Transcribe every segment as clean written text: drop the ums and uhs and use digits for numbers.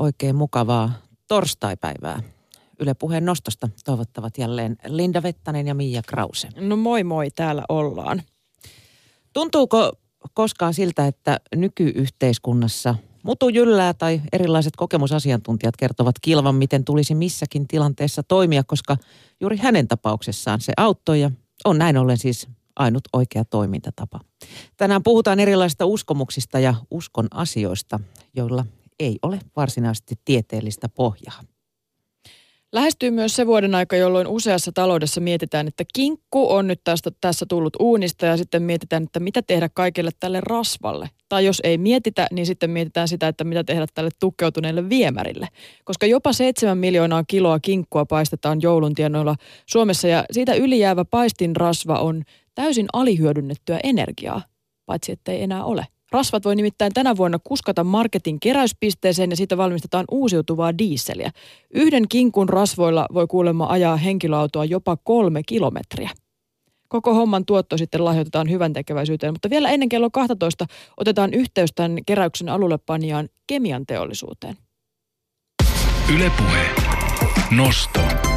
oikein mukavaa torstaipäivää. Yle Puheen nostosta toivottavat jälleen Linda Vettanen ja Mia Krause. No moi moi, täällä ollaan. Tuntuuko koskaan siltä, että nykyyhteiskunnassa mutu jyllää tai erilaiset kokemusasiantuntijat kertovat kilvan, miten tulisi missäkin tilanteessa toimia, koska juuri hänen tapauksessaan se auttoi ja on näin ollen siis ainut oikea toimintatapa. Tänään puhutaan erilaisista uskomuksista ja uskon asioista, joilla ei ole varsinaisesti tieteellistä pohjaa. Lähestyy myös se vuoden aika, jolloin useassa taloudessa mietitään, että kinkku on nyt tässä tullut uunista ja sitten mietitään, että mitä tehdä kaikille tälle rasvalle. Tai jos ei mietitä, niin sitten mietitään sitä, että mitä tehdä tälle tukkeutuneelle viemärille. Koska jopa 7 miljoonaa kiloa kinkkua paistetaan joulun tienoilla Suomessa ja siitä ylijäävä paistinrasva on täysin alihyödynnettyä energiaa, paitsi ettei enää ole. Rasvat voi nimittäin tänä vuonna kuskata marketin keräyspisteeseen ja siitä valmistetaan uusiutuvaa diisseliä. Yhden kinkun rasvoilla voi kuulemma ajaa henkilöautoa jopa 3 kilometriä. Koko homman tuotto sitten lahjoitetaan hyvän tekeväisyyteen, mutta vielä ennen kello 12 otetaan yhteys tämän keräyksen alullepanijaan kemian teollisuuteen. Yle Puhe. Nosto.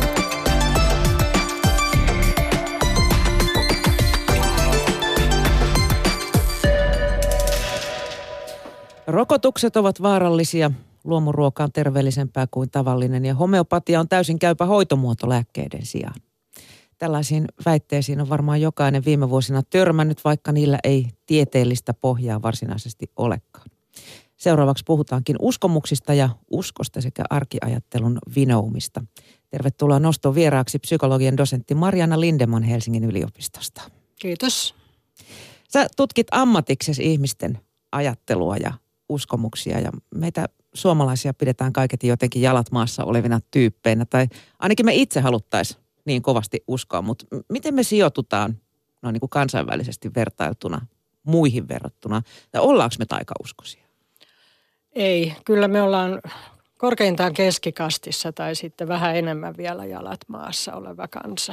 Rokotukset ovat vaarallisia, luomuruoka on terveellisempää kuin tavallinen ja homeopatia on täysin käypä hoitomuoto lääkkeiden sijaan. Tällaisiin väitteisiin on varmaan jokainen viime vuosina törmännyt, vaikka niillä ei tieteellistä pohjaa varsinaisesti olekaan. Seuraavaksi puhutaankin uskomuksista ja uskosta sekä arkiajattelun vinoumista. Tervetuloa noston vieraaksi psykologian dosentti Marianna Lindeman Helsingin yliopistosta. Kiitos. Sä tutkit ammatiksesi ihmisten ajattelua ja uskomuksia ja meitä suomalaisia pidetään kaiketi jotenkin jalat maassa olevina tyyppeinä tai ainakin me itse haluttaisiin niin kovasti uskoa, mutta miten me sijoitutaan no niin kuin kansainvälisesti vertailtuna muihin verrattuna ja ollaanko me taikauskoisia? Ei, kyllä me ollaan korkeintaan keskikastissa tai sitten vähän enemmän vielä jalat maassa oleva kansa.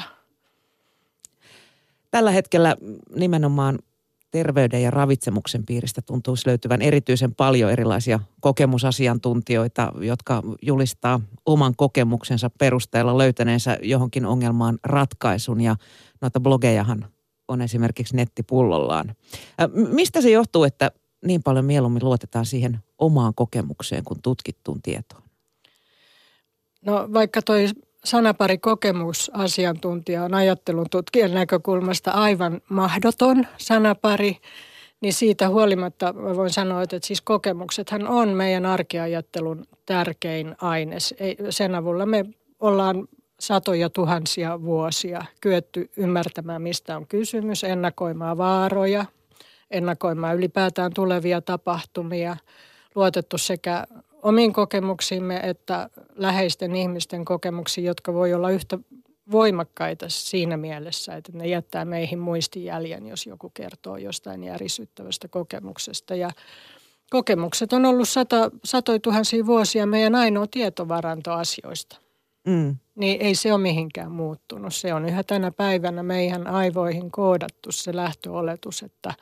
Tällä hetkellä nimenomaan terveyden ja ravitsemuksen piiristä tuntuisi löytyvän erityisen paljon erilaisia kokemusasiantuntijoita, jotka julistaa oman kokemuksensa perusteella löytäneensä johonkin ongelmaan ratkaisun. Ja noita blogejahan on esimerkiksi nettipullollaan. Mistä se johtuu, että niin paljon mieluummin luotetaan siihen omaan kokemukseen kuin tutkittuun tietoon? No vaikka toi sanapari kokemusasiantuntija on ajattelun tutkijan näkökulmasta aivan mahdoton sanapari, niin siitä huolimatta voin sanoa, että siis kokemuksethan on meidän arkiajattelun tärkein aines. Sen avulla me ollaan satoja tuhansia vuosia kyetty ymmärtämään, mistä on kysymys, ennakoimaan vaaroja, ennakoimaan ylipäätään tulevia tapahtumia, luotettu sekä omiin kokemuksiimme että läheisten ihmisten kokemuksiin, jotka voi olla yhtä voimakkaita siinä mielessä, että ne jättää meihin muistijäljen, jos joku kertoo jostain järisyttävästä kokemuksesta. Ja kokemukset on ollut satoja tuhansia vuosia meidän ainoa tietovaranto asioista. Niin ei se ole mihinkään muuttunut. Se on yhä tänä päivänä meidän aivoihin koodattu se lähtöoletus, että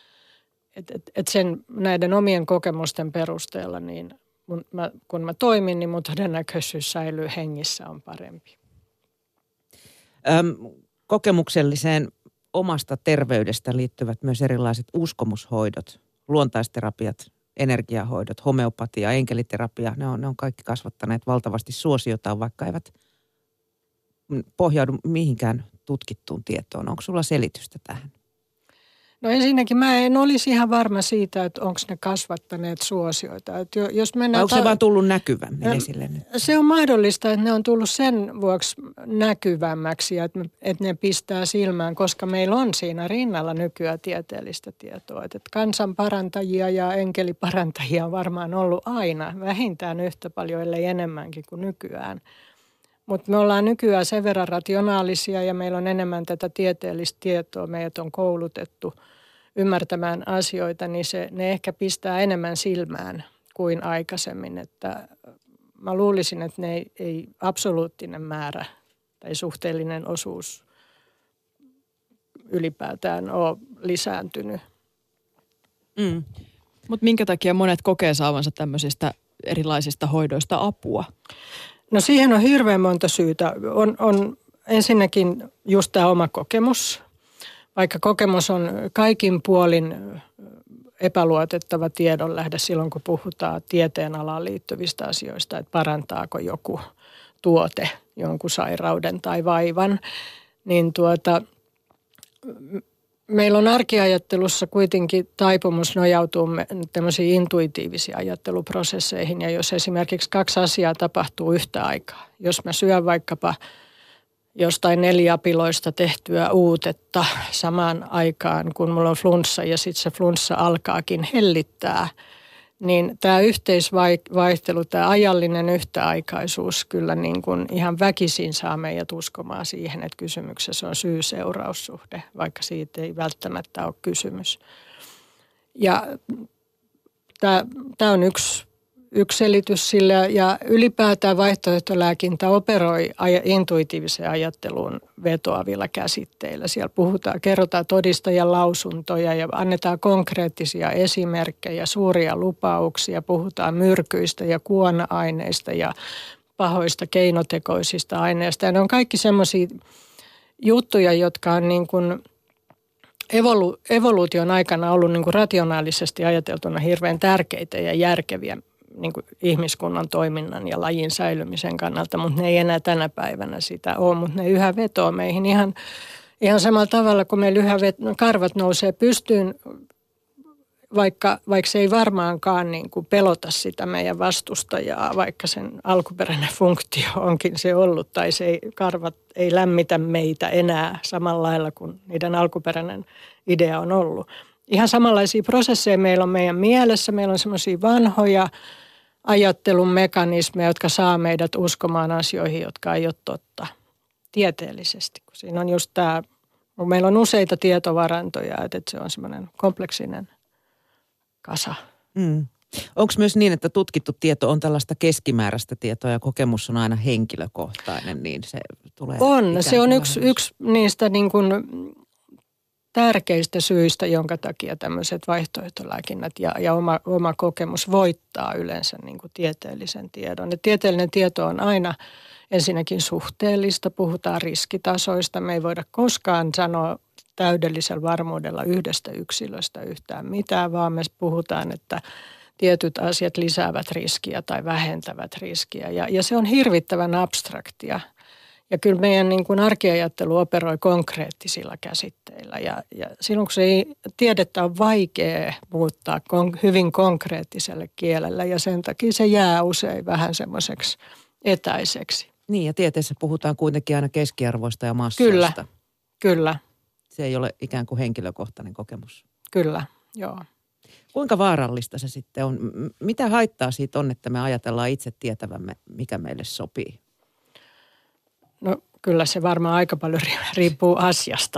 sen näiden omien kokemusten perusteella niin kun mä toimin, niin mun todennäköisyys säilyy hengissä on parempi. Kokemukselliseen omasta terveydestä liittyvät myös erilaiset uskomushoidot, luontaisterapiat, energiahoidot, homeopatia, enkeliterapia. Ne on kaikki kasvattaneet valtavasti suosiotaan, vaikka eivät pohjaudu mihinkään tutkittuun tietoon. Onko sulla selitystä tähän? No ensinnäkin mä en olisi ihan varma siitä, että onko ne kasvattaneet suosioita. Että jos mennään onko se vaan tullut näkyvämmin esille nyt? Se on mahdollista, että ne on tullut sen vuoksi näkyvämmäksi, että ne pistää silmään, koska meillä on siinä rinnalla nykyään tieteellistä tietoa. Että kansanparantajia ja enkeliparantajia on varmaan ollut aina vähintään yhtä paljon, ellei enemmänkin kuin nykyään. Mutta me ollaan nykyään sen verran rationaalisia ja meillä on enemmän tätä tieteellistä tietoa. Meidät on koulutettu ymmärtämään asioita, niin ne ehkä pistää enemmän silmään kuin aikaisemmin. Että mä luulisin, että ne ei absoluuttinen määrä tai suhteellinen osuus ylipäätään ole lisääntynyt. Mutta minkä takia monet kokee saavansa tämmöisistä erilaisista hoidoista apua? No siihen on hirveän monta syytä. On ensinnäkin just tämä oma kokemus. Vaikka kokemus on kaikin puolin epäluotettava tiedonlähde silloin, kun puhutaan tieteen alaan liittyvistä asioista, että parantaako joku tuote jonkun sairauden tai vaivan, niin meillä on arkiajattelussa kuitenkin taipumus nojautuu tämmöisiin intuitiivisiin ajatteluprosesseihin. Ja jos esimerkiksi 2 asiaa tapahtuu yhtä aikaa, jos mä syön vaikkapa jostain 4 apiloista tehtyä uutetta samaan aikaan, kun mulla on flunssa ja sitten se flunssa alkaakin hellittää, niin tämä yhteisvaihtelu, tämä ajallinen yhtäaikaisuus kyllä niin kuin ihan väkisin saa meidät uskomaan siihen, että kysymyksessä on syy-seuraussuhde, vaikka siitä ei välttämättä ole kysymys. Ja tämä on yksi selitys sille, ja ylipäätään vaihtoehtolääkintä operoi intuitiiviseen ajatteluun vetoavilla käsitteillä. Siellä kerrotaan todistajan lausuntoja ja annetaan konkreettisia esimerkkejä, suuria lupauksia, puhutaan myrkyistä ja kuona-aineista ja pahoista keinotekoisista aineista. Ja ne on kaikki semmoisia juttuja, jotka on niin kuin evoluution aikana ollut niin kuin rationaalisesti ajateltuna hirveän tärkeitä ja järkeviä niin kuin ihmiskunnan toiminnan ja lajin säilymisen kannalta, mutta ne ei enää tänä päivänä sitä ole, mutta ne yhä vetoo meihin ihan samalla tavalla, kun meillä yhä karvat nousee pystyyn, vaikka se ei varmaankaan niin kuin pelota sitä meidän vastustajaa, vaikka sen alkuperäinen funktio onkin se ollut, tai karvat ei lämmitä meitä enää samalla lailla kuin niiden alkuperäinen idea on ollut. Ihan samanlaisia prosesseja meillä on meidän mielessä, meillä on semmoisia vanhoja ajattelun mekanismeja, jotka saa meidät uskomaan asioihin, jotka ei ole totta tieteellisesti. Siinä on just tämä, meillä on useita tietovarantoja, että se on semmoinen kompleksinen kasa. Onko myös niin, että tutkittu tieto on tällaista keskimääräistä tietoa ja kokemus on aina henkilökohtainen, niin se tulee... Se on yksi niistä niin kuin tärkeistä syistä, jonka takia tämmöiset vaihtoehtolääkinnät ja oma kokemus voittaa yleensä niin kuin tieteellisen tiedon. Ja tieteellinen tieto on aina ensinnäkin suhteellista, puhutaan riskitasoista. Me ei voida koskaan sanoa täydellisellä varmuudella yhdestä yksilöstä yhtään mitään, vaan me puhutaan, että tietyt asiat lisäävät riskiä tai vähentävät riskiä. Ja se on hirvittävän abstraktia. Ja kyllä meidän niin kuin arkiajattelu operoi konkreettisilla käsitteillä. Ja silloin kun tiedettä on vaikea muuttaa hyvin konkreettiselle kielellä, ja sen takia se jää usein vähän semmoiseksi etäiseksi. Niin, ja tieteessä puhutaan kuitenkin aina keskiarvoista ja massoista. Kyllä. Se ei ole ikään kuin henkilökohtainen kokemus. Kyllä, joo. Kuinka vaarallista se sitten on? Mitä haittaa siitä on, että me ajatellaan itse tietävämme, mikä meille sopii? No kyllä se varmaan aika paljon riippuu asiasta.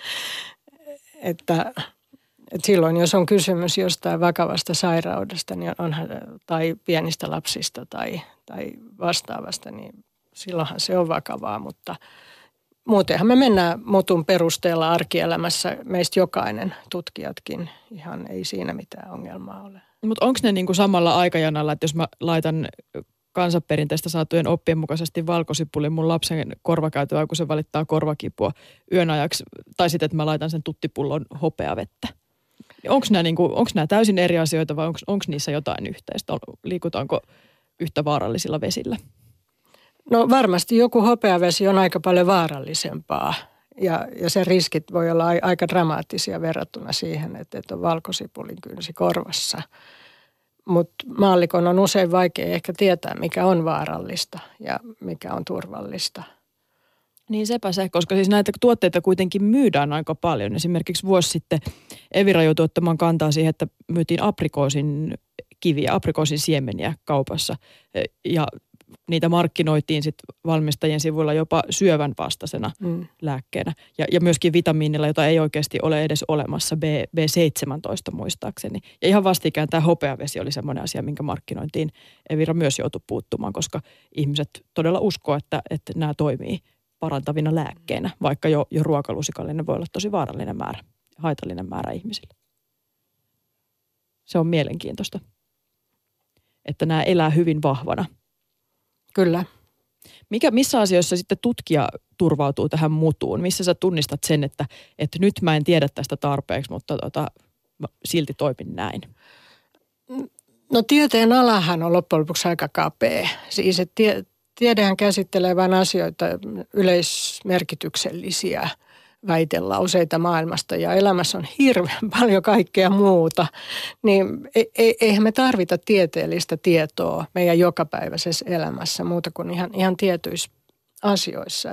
Että silloin, jos on kysymys jostain vakavasta sairaudesta niin tai pienistä lapsista tai vastaavasta, niin silloinhan se on vakavaa. Mutta muutenhan me mennään mutun perusteella arkielämässä, meistä jokainen, tutkijatkin, ihan ei siinä mitään ongelmaa ole. Mutta onko ne niinku samalla aikajanalla, että jos mä laitan kansanperinteistä saatujen oppien mukaisesti valkosipulin mun lapsen korvakäytöä, kun se valittaa korvakipua yön ajaksi, tai sitten, että mä laitan sen tuttipullon hopeavettä. Onko nämä täysin eri asioita vai onko niissä jotain yhteistä? Liikutaanko yhtä vaarallisilla vesillä? No varmasti joku hopeavesi on aika paljon vaarallisempaa ja sen riskit voi olla aika dramaattisia verrattuna siihen, että on valkosipulin kynsi korvassa. Mutta maallikon on usein vaikea ehkä tietää, mikä on vaarallista ja mikä on turvallista. Niin sepä se, koska siis näitä tuotteita kuitenkin myydään aika paljon. Esimerkiksi vuosi sitten Evira joutui ottamaan kantaa siihen, että myytiin aprikoosin kiviä, aprikoosin siemeniä kaupassa. Ja niitä markkinoitiin sitten valmistajien sivuilla jopa syövän vastaisena lääkkeenä. Ja myöskin vitamiinilla, jota ei oikeasti ole edes olemassa, B17 muistaakseni. Ja ihan vastikään tämä hopeavesi oli semmoinen asia, minkä markkinointiin Evira myös joutui puuttumaan, koska ihmiset todella uskoo, että nämä toimii parantavina lääkkeinä, vaikka jo ruokalusikallinen voi olla tosi vaarallinen määrä, haitallinen määrä ihmisille. Se on mielenkiintoista. että nämä elää hyvin vahvana. Kyllä. Missä asioissa sitten tutkija turvautuu tähän mutuun? Missä sä tunnistat sen, että nyt mä en tiedä tästä tarpeeksi, mutta mä silti toimin näin? No tieteen alahan on loppujen lopuksi aika kapea. Siis tiedehän käsittelee vain asioita yleismerkityksellisiä väitelauseita maailmasta ja elämässä on hirveän paljon kaikkea muuta. Niin eihän me tarvita tieteellistä tietoa meidän jokapäiväisessä elämässä muuta kuin ihan tietyissä asioissa.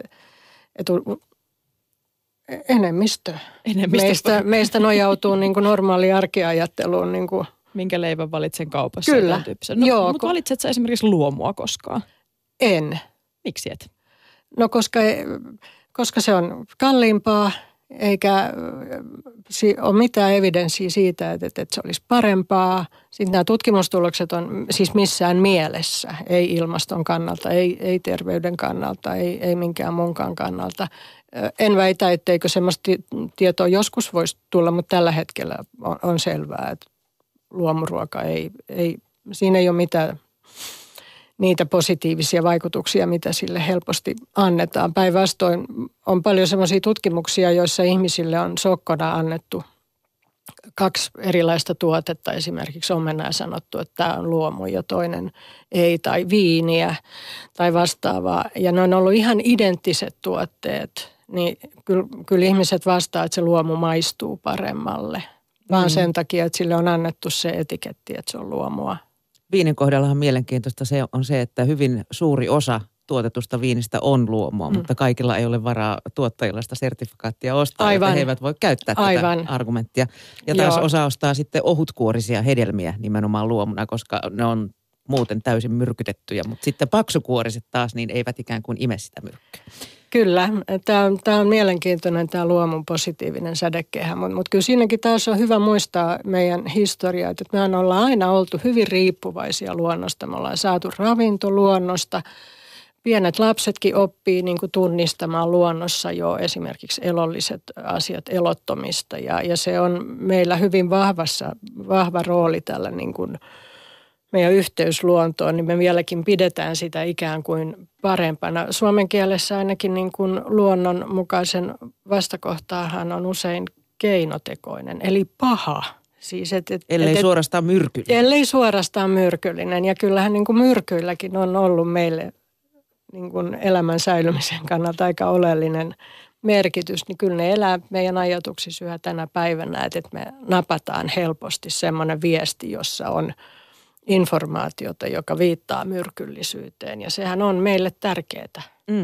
Enemmistö meistä nojautuu niin kuin normaaliin arkiajatteluun. Niin kuin. Minkä leivän valitsen kaupassa? Kyllä. No, mutta valitset sä esimerkiksi luomua koskaan? En. Miksi et? No koska se on kalliimpaa, eikä ole mitään evidenssiä siitä, että se olisi parempaa. Sitten nämä tutkimustulokset on siis missään mielessä, ei ilmaston kannalta, ei terveyden kannalta, ei minkään muunkaan kannalta. En väitä, etteikö semmoista tietoa joskus voisi tulla, mutta tällä hetkellä on selvää, että luomuruoka siinä ei ole mitään niitä positiivisia vaikutuksia, mitä sille helposti annetaan. Päinvastoin on paljon semmoisia tutkimuksia, joissa ihmisille on sokkona annettu 2 erilaista tuotetta, esimerkiksi omenaa sanottu, että tämä on luomu ja toinen ei, tai viiniä tai vastaavaa. Ja ne on ollut ihan identtiset tuotteet, niin kyllä ihmiset vastaa, että se luomu maistuu paremmalle. Vaan sen takia, että sille on annettu se etiketti, että se on luomua. Viinin kohdallahan mielenkiintoista on se, että hyvin suuri osa tuotetusta viinistä on luomua, mutta kaikilla ei ole varaa tuottajilla sitä sertifikaattia ostaa, että he eivät voi käyttää tätä argumenttia. Ja taas osa ostaa sitten ohutkuorisia hedelmiä nimenomaan luomuna, koska ne on muuten täysin myrkytettyjä, mutta sitten paksukuoriset taas niin eivät ikään kuin ime sitä myrkkyä. Kyllä, tämä on mielenkiintoinen tämä luomun positiivinen sädekehä, mutta kyllä siinäkin taas on hyvä muistaa meidän historiaa, että mehän ollaan aina oltu hyvin riippuvaisia luonnosta. Me ollaan saatu ravinto luonnosta. Pienet lapsetkin oppii niin kuin tunnistamaan luonnossa jo esimerkiksi elolliset asiat elottomista ja se on meillä hyvin vahva rooli tällä niin kuin meidän yhteys luontoon, niin me vieläkin pidetään sitä ikään kuin parempana. Suomen kielessä ainakin niin kuin luonnonmukaisen vastakohtaahan on usein keinotekoinen, eli paha. Siis ellei suorastaan myrkyllinen. Ellei suorastaan myrkyllinen. Ja kyllähän niin kuin myrkyilläkin on ollut meille niin kuin elämän säilymisen kannalta aika oleellinen merkitys. Niin kyllä ne elää meidän ajatuksissa yhä tänä päivänä, että me napataan helposti semmoinen viesti, jossa on informaatiota, joka viittaa myrkyllisyyteen ja sehän on meille tärkeää.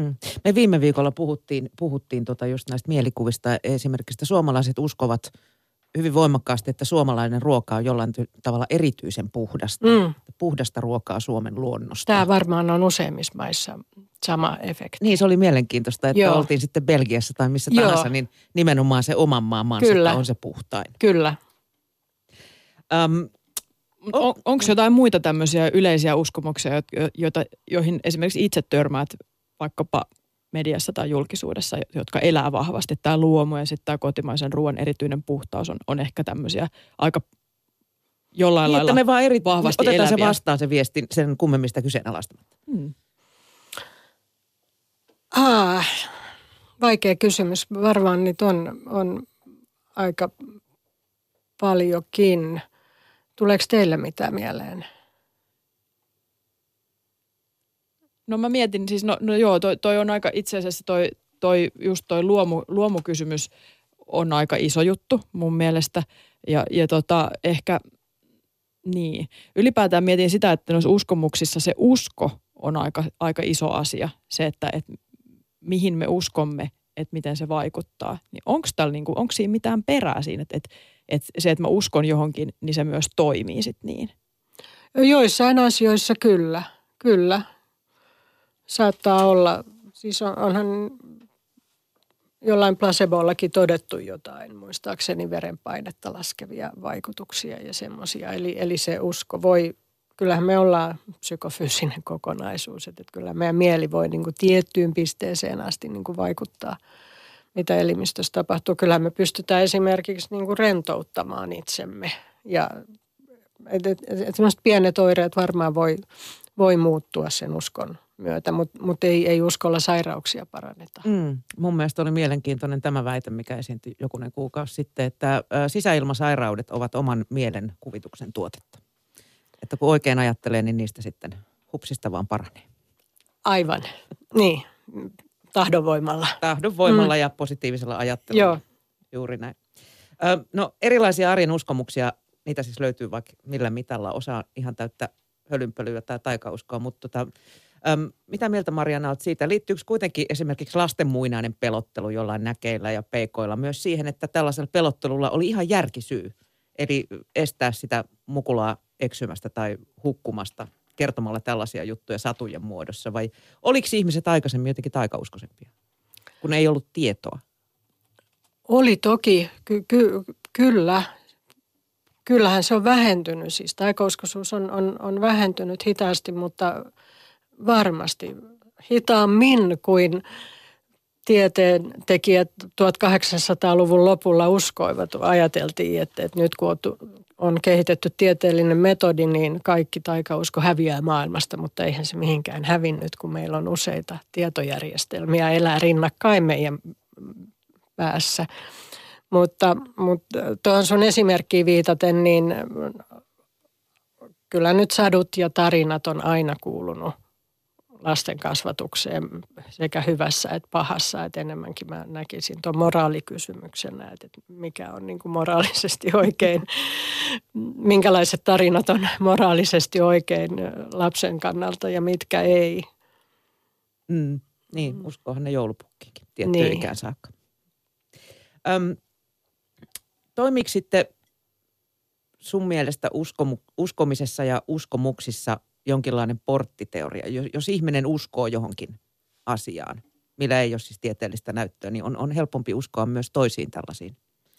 Me viime viikolla puhuttiin just näistä mielikuvista. Esimerkiksi suomalaiset uskovat hyvin voimakkaasti, että suomalainen ruoka on jollain tavalla erityisen puhdasta. Puhdasta ruokaa Suomen luonnosta. Tämä varmaan on useimmissa maissa sama efekti. Niin, se oli mielenkiintoista, että oltiin sitten Belgiassa tai missä tahansa, niin nimenomaan se oman maan mansetta on se puhtain. Kyllä. Onko jotain muita tämmöisiä yleisiä uskomuksia, joihin esimerkiksi itse törmäät vaikkapa mediassa tai julkisuudessa, jotka elää vahvasti? Tämä luomu ja sitten tämä kotimaisen ruoan erityinen puhtaus on ehkä tämmöisiä aika jollain lailla me vaan vahvasti otetaan eläviä. se vastaan se viesti sen kummemmista kyseenalaistamatta. Vaikea kysymys. Varmaan niitä on aika paljonkin. Tuleeko teille mitään mieleen? No mä mietin, siis toi on aika itse asiassa toi luomukysymys on aika iso juttu mun mielestä. Ja ehkä niin. Ylipäätään mietin sitä, että noissa uskomuksissa se usko on aika iso asia. Se, että mihin me uskomme, että miten se vaikuttaa. Niin onko siinä mitään perää siinä, että se, että mä uskon johonkin, niin se myös toimii sitten niin? Joissain asioissa kyllä. Saattaa olla, siis onhan jollain placebollakin todettu jotain, muistaakseni verenpainetta laskevia vaikutuksia ja semmoisia. Eli se usko voi, kyllähän me ollaan psykofyysinen kokonaisuus, että kyllä meidän mieli voi niin kuin tiettyyn pisteeseen asti niin kuin vaikuttaa, mitä elimistössä tapahtuu. Kyllähän me pystytään esimerkiksi niin kuin rentouttamaan itsemme ja Sellaiset pienet oireet varmaan voi muuttua sen uskon myötä, mutta ei uskolla sairauksia paranneta. Mun mielestä oli mielenkiintoinen tämä väite, mikä esiintyi jokunen kuukausi sitten, että sisäilmasairaudet ovat oman mielen kuvituksen tuotetta. Että kun oikein ajattelee, niin niistä sitten hupsista vaan paranee. Aivan, niin. Tahdonvoimalla. Tahdonvoimalla ja positiivisella ajattelulla. Joo. Juuri näin. No erilaisia arjen uskomuksia, niitä siis löytyy vaikka millä mitalla. Osa ihan täyttä hölynpölyä tai taikauskoa, mutta mitä mieltä Marianna olet siitä? Liittyykö kuitenkin esimerkiksi lasten muinainen pelottelu jollain näkeillä ja peikoilla myös siihen, että tällaisella pelottelulla oli ihan järkisyy? Eli estää sitä mukulaa eksymästä tai hukkumasta kertomalla tällaisia juttuja satujen muodossa? Vai oliko ihmiset aikaisemmin jotenkin taikauskoisempia, kun ei ollut tietoa? Oli toki, kyllä. Kyllähän se on vähentynyt. Siis taikauskoisuus on vähentynyt hitaasti, mutta varmasti hitaammin kuin tieteentekijät 1800-luvun lopulla uskoivat. Ajateltiin, että nyt kun on kehitetty tieteellinen metodi, niin kaikki taikausko häviää maailmasta, mutta eihän se mihinkään hävinnyt, kun meillä on useita tietojärjestelmiä elää rinnakkain meidän päässä. Mutta tuohon sun esimerkkiin viitaten, niin kyllä nyt sadut ja tarinat on aina kuulunut lasten kasvatukseen sekä hyvässä että pahassa. Että enemmänkin mä näkisin tuon moraalikysymyksenä, että mikä on niin kuin moraalisesti oikein, minkälaiset tarinat on moraalisesti oikein lapsen kannalta ja mitkä ei. Niin, uskoohan ne joulupukkiinkin tiettyyn ikään saakka. Toimiiko sitten sun mielestä uskomisessa ja uskomuksissa jonkinlainen porttiteoria? Jos ihminen uskoo johonkin asiaan, millä ei ole siis tieteellistä näyttöä, niin on helpompi uskoa myös toisiin tällaisiin?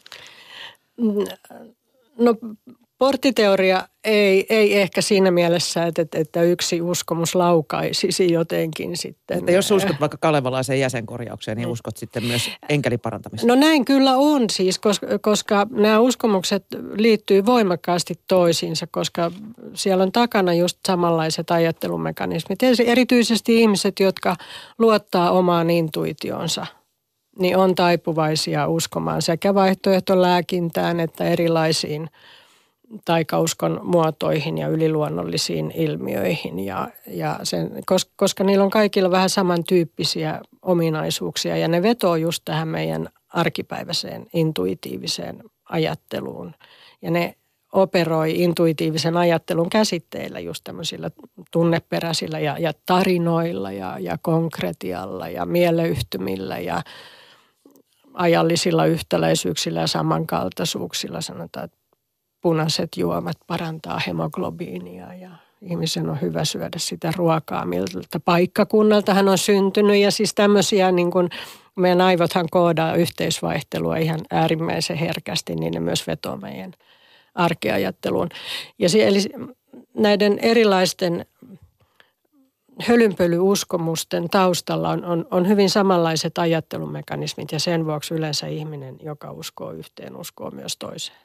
No porttiteoria ei ehkä siinä mielessä, että yksi uskomus laukaisisi jotenkin sitten. Että jos uskot vaikka kalevalaiseen jäsenkorjaukseen, niin uskot sitten myös enkeliparantamiseen. No näin kyllä on siis, koska nämä uskomukset liittyy voimakkaasti toisiinsa, koska siellä on takana just samanlaiset ajattelumekanismit. Erityisesti ihmiset, jotka luottaa omaan intuitionsa, niin on taipuvaisia uskomaan sekä vaihtoehtolääkintään että erilaisiin taikauskon muotoihin ja yliluonnollisiin ilmiöihin. Koska niillä on kaikilla vähän samantyyppisiä ominaisuuksia ja ne vetoo just tähän meidän arkipäiväiseen intuitiiviseen ajatteluun. Ja ne operoi intuitiivisen ajattelun käsitteillä just tämmöisillä tunneperäisillä ja tarinoilla ja konkretialla ja mieleyhtymillä ja ajallisilla yhtäläisyyksillä ja samankaltaisuuksilla. Sanotaan, että punaiset juomat parantaa hemoglobiinia ja ihmisen on hyvä syödä sitä ruokaa, miltä paikkakunnalta hän on syntynyt. Ja siis tämmöisiä, niin kuin meidän aivothan koodaa yhteisvaihtelua ihan äärimmäisen herkästi, niin ne myös vetoo meidän arkeajatteluun. Ja eli näiden erilaisten hölynpölyuskomusten taustalla on hyvin samanlaiset ajattelumekanismit ja sen vuoksi yleensä ihminen, joka uskoo yhteen, uskoo myös toiseen.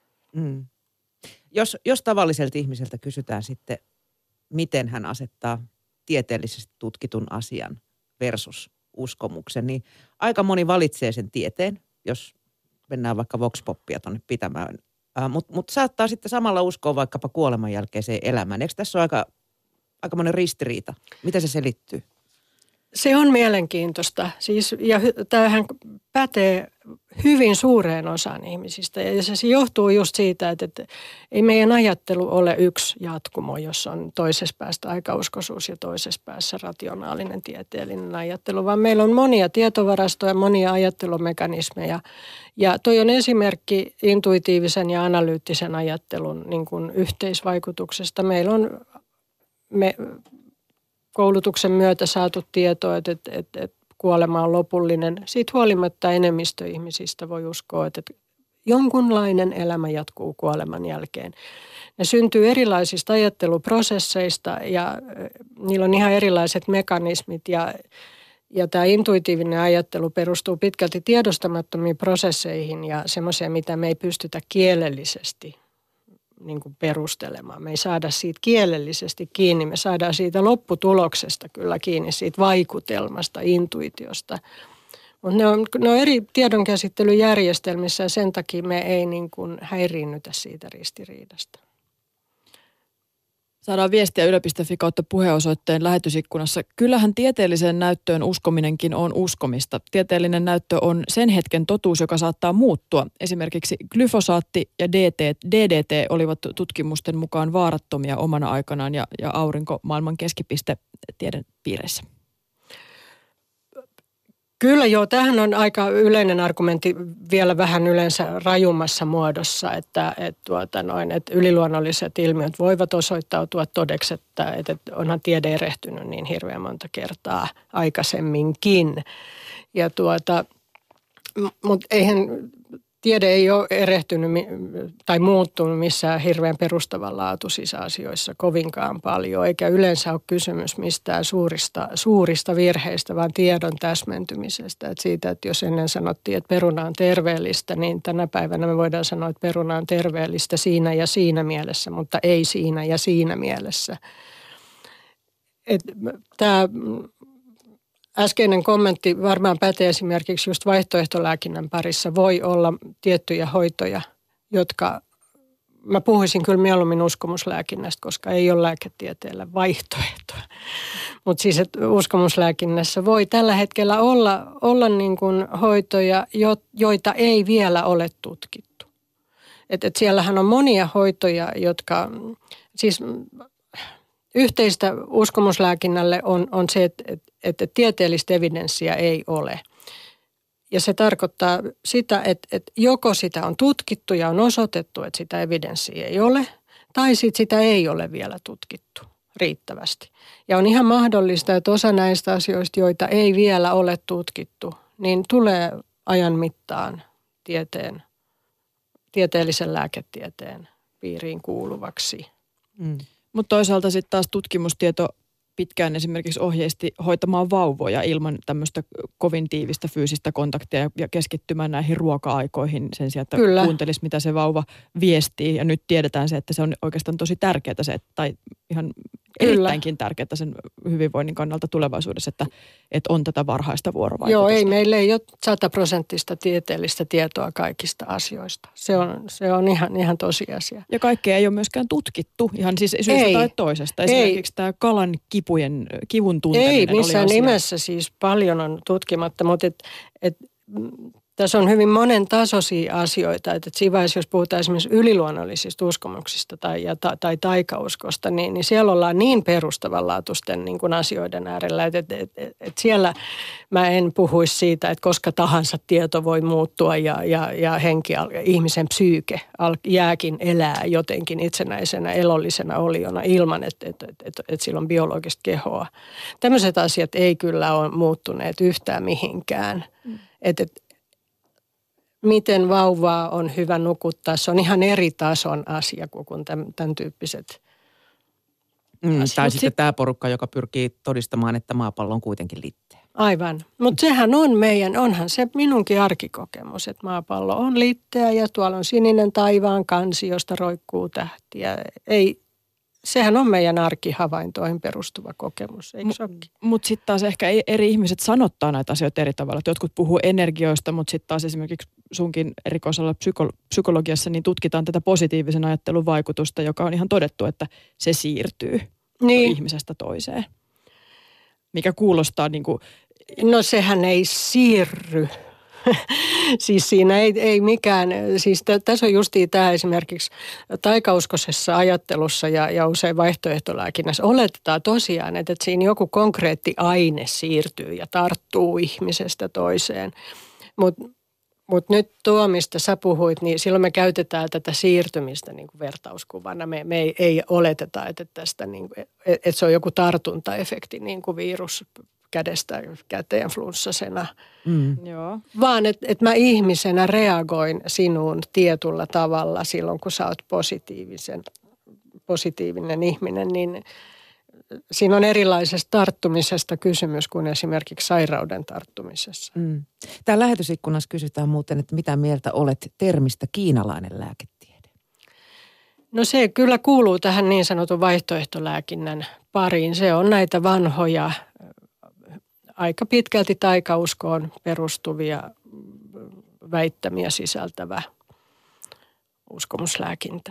Jos tavalliselta ihmiseltä kysytään sitten, miten hän asettaa tieteellisesti tutkitun asian versus uskomuksen, niin aika moni valitsee sen tieteen, jos mennään vaikka vox-poppia tuonne pitämään. Mutta saattaa sitten samalla uskoa vaikkapa kuoleman jälkeiseen elämään. Eikö tässä ole aika monen ristiriita? Miten se selittyy? Se on mielenkiintoista. Siis, ja tämähän pätee hyvin suureen osaan ihmisistä. Ja se johtuu just siitä, että ei meidän ajattelu ole yksi jatkumo, jossa on toisessa päässä taikauskoisuus ja toisessa päässä rationaalinen tieteellinen ajattelu, vaan meillä on monia tietovarastoja, monia ajattelumekanismeja. Ja toi on esimerkki intuitiivisen ja analyyttisen ajattelun niin kuin yhteisvaikutuksesta. Meillä on koulutuksen myötä saatu tietoa, että kuolema on lopullinen. Siitä huolimatta enemmistö ihmisistä voi uskoa, että jonkunlainen elämä jatkuu kuoleman jälkeen. Ne syntyy erilaisista ajatteluprosesseista ja niillä on ihan erilaiset mekanismit ja tämä intuitiivinen ajattelu perustuu pitkälti tiedostamattomiin prosesseihin ja semmoiseen, mitä me ei pystytä kielellisesti niin kuin perustelemaan. Me ei saada siitä kielellisesti kiinni, me saadaan siitä lopputuloksesta kyllä kiinni, siitä vaikutelmasta, intuitiosta. Mutta ne on eri tiedonkäsittelyjärjestelmissä ja sen takia me ei niin kuin häiriinnytä siitä ristiriidasta. Saadaan viestiä yle.fi kautta puheenosoitteen lähetysikkunassa. Kyllähän tieteelliseen näyttöön uskominenkin on uskomista. Tieteellinen näyttö on sen hetken totuus, joka saattaa muuttua. Esimerkiksi glyfosaatti ja DDT olivat tutkimusten mukaan vaarattomia omana aikanaan ja aurinko maailman keskipiste tiedepiireissä. Kyllä joo, tämähän on aika yleinen argumentti vielä vähän yleensä rajummassa muodossa, että yliluonnolliset ilmiöt voivat osoittautua todeksi, että onhan tiede erehtynyt niin hirveän monta kertaa aikaisemminkin. Ja mutta eihän tiede ei ole erehtynyt tai muuttunut missään hirveän perustavanlaatuisissa asioissa kovinkaan paljon, eikä yleensä ole kysymys mistään suurista virheistä, vaan tiedon täsmentymisestä. Et siitä, että jos ennen sanottiin, että peruna on terveellistä, niin tänä päivänä me voidaan sanoa, että peruna on terveellistä siinä ja siinä mielessä, mutta ei siinä ja siinä mielessä. Tämä äskeinen kommentti varmaan pätee esimerkiksi just vaihtoehtolääkinnän parissa. Voi olla tiettyjä hoitoja, jotka, mä puhuisin kyllä mieluummin uskomuslääkinnästä, koska ei ole lääketieteellä vaihtoehtoa. Mutta siis että uskomuslääkinnässä voi tällä hetkellä olla niin kuin hoitoja, joita ei vielä ole tutkittu. Et siellähän on monia hoitoja, jotka siis yhteistä uskomuslääkinnälle on se, että tieteellistä evidenssiä ei ole. Ja se tarkoittaa sitä, että joko sitä on tutkittu ja on osoitettu, että sitä evidenssiä ei ole, tai sitten sitä ei ole vielä tutkittu riittävästi. Ja on ihan mahdollista, että osa näistä asioista, joita ei vielä ole tutkittu, niin tulee ajan mittaan tieteellisen lääketieteen piiriin kuuluvaksi. Mutta toisaalta sitten taas tutkimustieto pitkään esimerkiksi ohjeisti hoitamaan vauvoja ilman tämmöistä kovin tiivistä fyysistä kontaktia ja keskittymään näihin ruoka-aikoihin sen sijaan, että Kyllä. kuuntelisi, mitä se vauva viestii. Ja nyt tiedetään se, että se on oikeastaan tosi tärkeää se, tai ihan erittäinkin tärkeää sen hyvinvoinnin kannalta tulevaisuudessa, että on tätä varhaista vuorovaikutusta. Joo, ei meillä ei ole 100% tieteellistä tietoa kaikista asioista. Se on ihan tosiasia. Ja kaikkea ei ole myöskään tutkittu ihan siis syystä tai toisesta. Esimerkiksi tämä kalan kivun tunteminen ei oli missään nimessä siis paljon on tutkimatta, mutta tässä on hyvin monen tasoisia asioita, että siinä vaiheessa, jos puhutaan esimerkiksi yliluonnollisista uskomuksista tai taikauskosta, niin siellä ollaan niin perustavanlaatuisten niin kuin asioiden äärellä, että siellä mä en puhuisi siitä, että koska tahansa tieto voi muuttua ja ihmisen psyyke jääkin elää jotenkin itsenäisenä elollisena oliona ilman, että sillä on biologista kehoa. Tämmöiset asiat ei kyllä ole muuttuneet yhtään mihinkään. Miten vauvaa on hyvä nukuttaa, se on ihan eri tason asia kuin tämän tyyppiset asiat. Tai sitten tämä porukka, joka pyrkii todistamaan, että maapallo on kuitenkin litteä. Aivan, mutta sehän onhan se minunkin arkikokemus, että maapallo on litteä ja tuolla on sininen taivaan kansi, josta roikkuu tähtiä. Sehän on meidän arkihavaintoihin perustuva kokemus, eikö se olekin? Mutta sitten taas ehkä eri ihmiset sanottaa näitä asioita eri tavalla. Jotkut puhuu energioista, mutta sitten taas esimerkiksi sunkin erikoisella psykologiassa niin tutkitaan tätä positiivisen ajattelun vaikutusta, joka on ihan todettu, että se siirtyy ihmisestä toiseen. Mikä kuulostaa niin kuin... No sehän ei siirry. Siis siinä ei mikään, siis tässä on justiin tämä esimerkiksi taikauskoisessa ajattelussa ja usein vaihtoehtolääkinnässä oletetaan tosiaan, että siinä joku konkreetti aine siirtyy ja tarttuu ihmisestä toiseen. Mutta nyt tuo, mistä sä puhuit, niin silloin me käytetään tätä siirtymistä niin kuin vertauskuvana. Me ei oleteta, että tästä niin kuin, että se on joku tartuntaefekti niin kuin virus kädestä käteen flunssasena. Joo. Vaan että mä ihmisenä reagoin sinuun tietyllä tavalla silloin, kun sä oot positiivinen ihminen, niin siinä on erilaisesta tarttumisesta kysymys kuin esimerkiksi sairauden tarttumisessa. Täällä lähetysikkunassa kysytään muuten, että mitä mieltä olet termistä kiinalainen lääketiede? No se kyllä kuuluu tähän niin sanotun vaihtoehtolääkinnän pariin. Se on näitä vanhoja, aika pitkälti taikauskoon perustuvia väittämiä sisältävä uskomuslääkintä.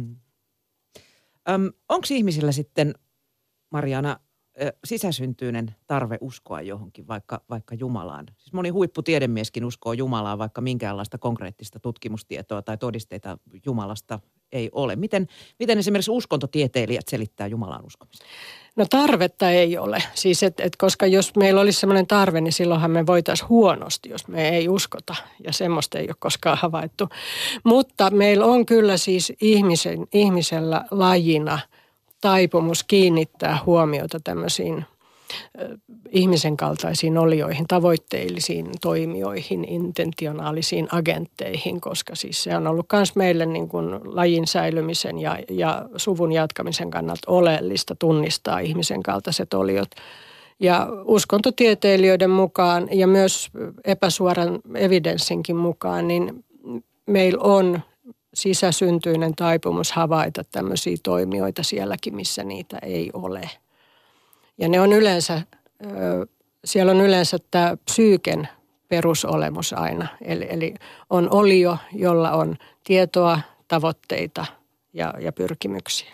Onko ihmisillä sitten, Mariana, sisäsyntyinen tarve uskoa johonkin, vaikka Jumalaan? Siis moni huipputiedemieskin uskoo Jumalaan, vaikka minkäänlaista konkreettista tutkimustietoa tai todisteita Jumalasta ei ole. Miten esimerkiksi uskontotieteilijät selittää Jumalaan uskomista? No tarvetta ei ole. Siis koska jos meillä olisi sellainen tarve, niin silloinhan me voitaisiin huonosti, jos me ei uskota. Ja semmoista ei ole koskaan havaittu. Mutta meillä on kyllä siis ihmisellä lajina taipumus kiinnittää huomiota tämmöisiin ihmisen kaltaisiin olioihin, tavoitteellisiin toimijoihin, intentionaalisiin agentteihin, koska siis se on ollut myös meille niin kuin lajin säilymisen ja suvun jatkamisen kannalta oleellista tunnistaa ihmisen kaltaiset oliot. Ja uskontotieteilijöiden mukaan ja myös epäsuoran evidenssinkin mukaan, niin meillä on sisäsyntyinen taipumus havaita tämmöisiä toimijoita sielläkin, missä niitä ei ole. Ja ne on yleensä, siellä on yleensä tämä psyyken perusolemus aina. Eli on olio, jolla on tietoa, tavoitteita ja pyrkimyksiä.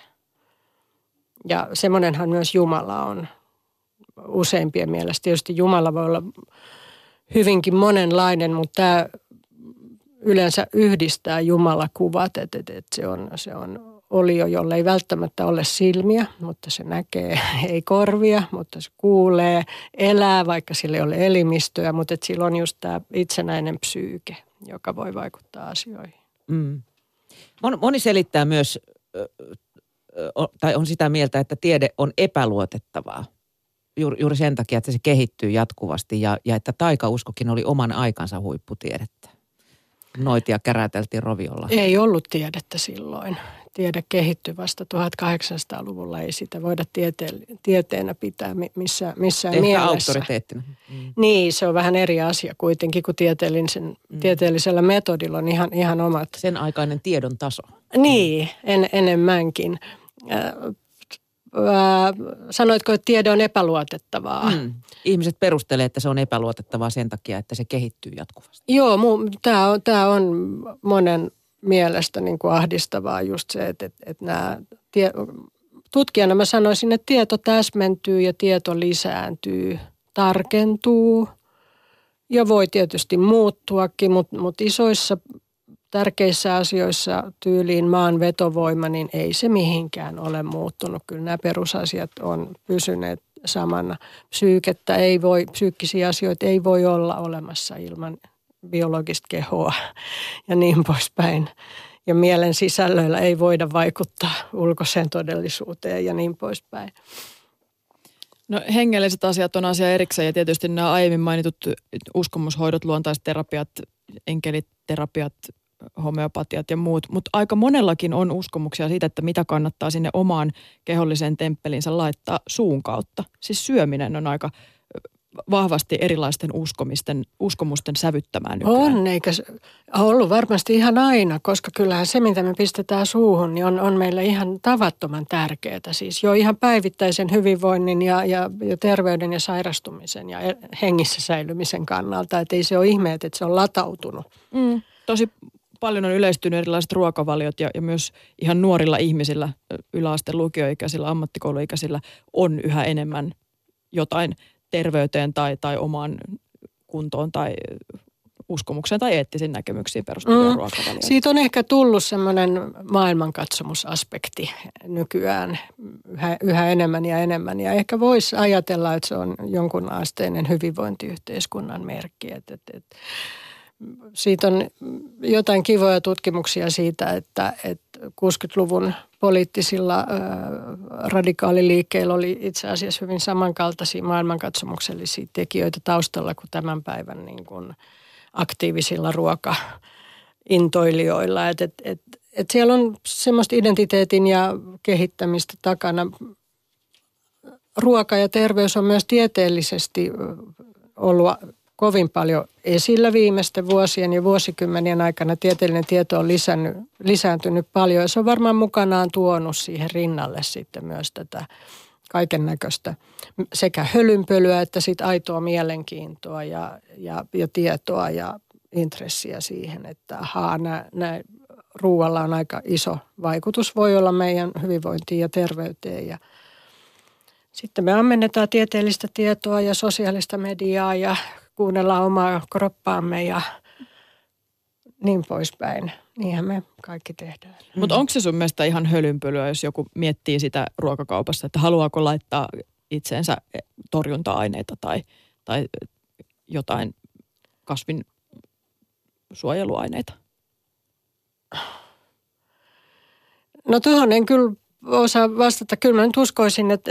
Ja semmoinenhan myös Jumala on useimpien mielestä. Tietysti Jumala voi olla hyvinkin monenlainen, mutta tämä yleensä yhdistää Jumalakuvat, että se on olio, jolla ei välttämättä ole silmiä, mutta se näkee, ei korvia, mutta se kuulee, elää, vaikka sillä ei ole elimistöä, mutta sillä on just tämä itsenäinen psyyke, joka voi vaikuttaa asioihin. Moni selittää myös, tai on sitä mieltä, että tiede on epäluotettavaa. Juuri sen takia, että se kehittyy jatkuvasti ja että taikauskokin oli oman aikansa huipputiedettä. Noitia käräteltiin roviolla. Ei ollut tiedettä silloin. Tiede kehittyi vasta 1800-luvulla. Ei sitä voida tieteenä pitää missään mielessä. Ehkä auktoriteettina. Niin, se on vähän eri asia kuitenkin, kun tieteellisellä metodilla on ihan omat. Sen aikainen tiedon taso. Niin, enemmänkin. Sanoitko, että tiede on epäluotettavaa? Ihmiset perustelee, että se on epäluotettavaa sen takia, että se kehittyy jatkuvasti. Joo, tämä on monen mielestä niin kuin ahdistavaa just se, että nämä tutkijana mä sanoisin, että tieto täsmentyy ja tieto lisääntyy, tarkentuu ja voi tietysti muuttuakin, mutta isoissa tärkeissä asioissa tyyliin maan vetovoima, niin ei se mihinkään ole muuttunut. Kyllä nämä perusasiat on pysyneet samana. Psyykkisiä asioita ei voi olla olemassa ilman biologista kehoa ja niin poispäin. Ja mielen sisällöillä ei voida vaikuttaa ulkoiseen todellisuuteen ja niin poispäin. No hengelliset asiat on asia erikseen ja tietysti nämä aiemmin mainitut uskomushoidot, luontaisterapiat, enkeliterapiat, homeopatiat ja muut, mutta aika monellakin on uskomuksia siitä, että mitä kannattaa sinne omaan keholliseen temppelinsä laittaa suun kautta. Siis syöminen on aika vahvasti erilaisten uskomusten sävyttämään nykyään. On, eikä ollut varmasti ihan aina, koska kyllähän se, mitä me pistetään suuhun, niin on meillä ihan tavattoman tärkeää. Siis jo ihan päivittäisen hyvinvoinnin ja terveyden ja sairastumisen ja hengissä säilymisen kannalta. Että ei se ole ihme, että se on latautunut. Tosi paljon on yleistynyt erilaiset ruokavaliot ja myös ihan nuorilla ihmisillä, yläasteen lukioikäisillä, ammattikouluikäisillä on yhä enemmän jotain terveyteen tai omaan kuntoon tai uskomukseen tai eettisiin näkemyksiin perustuvia ruokavalioita. Siitä on ehkä tullut semmoinen maailmankatsomusaspekti nykyään yhä enemmän ja enemmän. Ja ehkä voisi ajatella, että se on jonkun asteinen hyvinvointiyhteiskunnan merkki. Siitä on jotain kivoja tutkimuksia siitä, että 60-luvun poliittisilla radikaaliliikkeillä oli itse asiassa hyvin samankaltaisia maailmankatsomuksellisia tekijöitä taustalla kuin tämän päivän niin kuin aktiivisilla ruokaintoilijoilla. Et siellä on semmoista identiteetin ja kehittämistä takana. Ruoka ja terveys on myös tieteellisesti ollut kovin paljon esillä viimeisten vuosien ja vuosikymmenien aikana. Tieteellinen tieto on lisääntynyt paljon ja se on varmaan mukanaan tuonut siihen rinnalle sitten myös tätä kaiken näköistä sekä hölynpölyä että sitten aitoa mielenkiintoa ja tietoa ja intressiä siihen, että ruualla on aika iso vaikutus, voi olla meidän hyvinvointiin ja terveyteen. Ja sitten me ammennetaan tieteellistä tietoa ja sosiaalista mediaa ja kuunnellaan omaa kroppaamme ja niin poispäin. Niinhän me kaikki tehdään. Mutta onko se sun mielestä ihan hölynpölyä, jos joku miettii sitä ruokakaupassa, että haluaako laittaa itseensä torjunta-aineita tai jotain kasvinsuojeluaineita? No tuohon en kyllä osaa vastata. Kyllä mä nyt uskoisin, että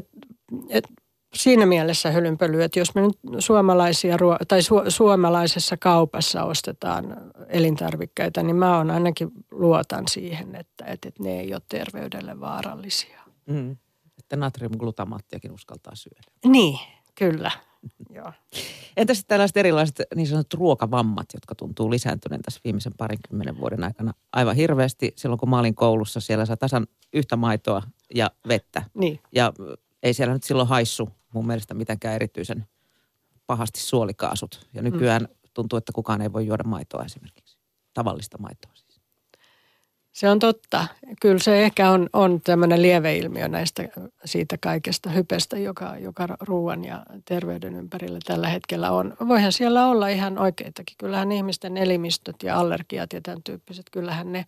siinä mielessä hölynpölyä, että jos me nyt suomalaisessa kaupassa ostetaan elintarvikkeita, niin mä ainakin luotan siihen, että ne ei ole terveydelle vaarallisia. Että natriumglutamaattiakin uskaltaa syödä. Niin, kyllä. Joo. Entäs tällaiset erilaiset niin sanotut ruokavammat, jotka tuntuu lisääntyneen tässä viimeisen 20 vuoden aikana aivan hirveästi. Silloin kun mä olin koulussa, siellä saa tasan yhtä maitoa ja vettä. Niin. Ja ei siellä nyt silloin haissu mun mielestä mitenkään erityisen pahasti suolikaasut. Ja nykyään tuntuu, että kukaan ei voi juoda maitoa esimerkiksi. Tavallista maitoa siis. Se on totta. Kyllä se ehkä on tämmöinen lieveilmiö siitä kaikesta hypestä, joka ruoan ja terveyden ympärillä tällä hetkellä on. Voihan siellä olla ihan oikeitakin. Kyllähän ihmisten elimistöt ja allergiat ja tämän tyyppiset, kyllähän ne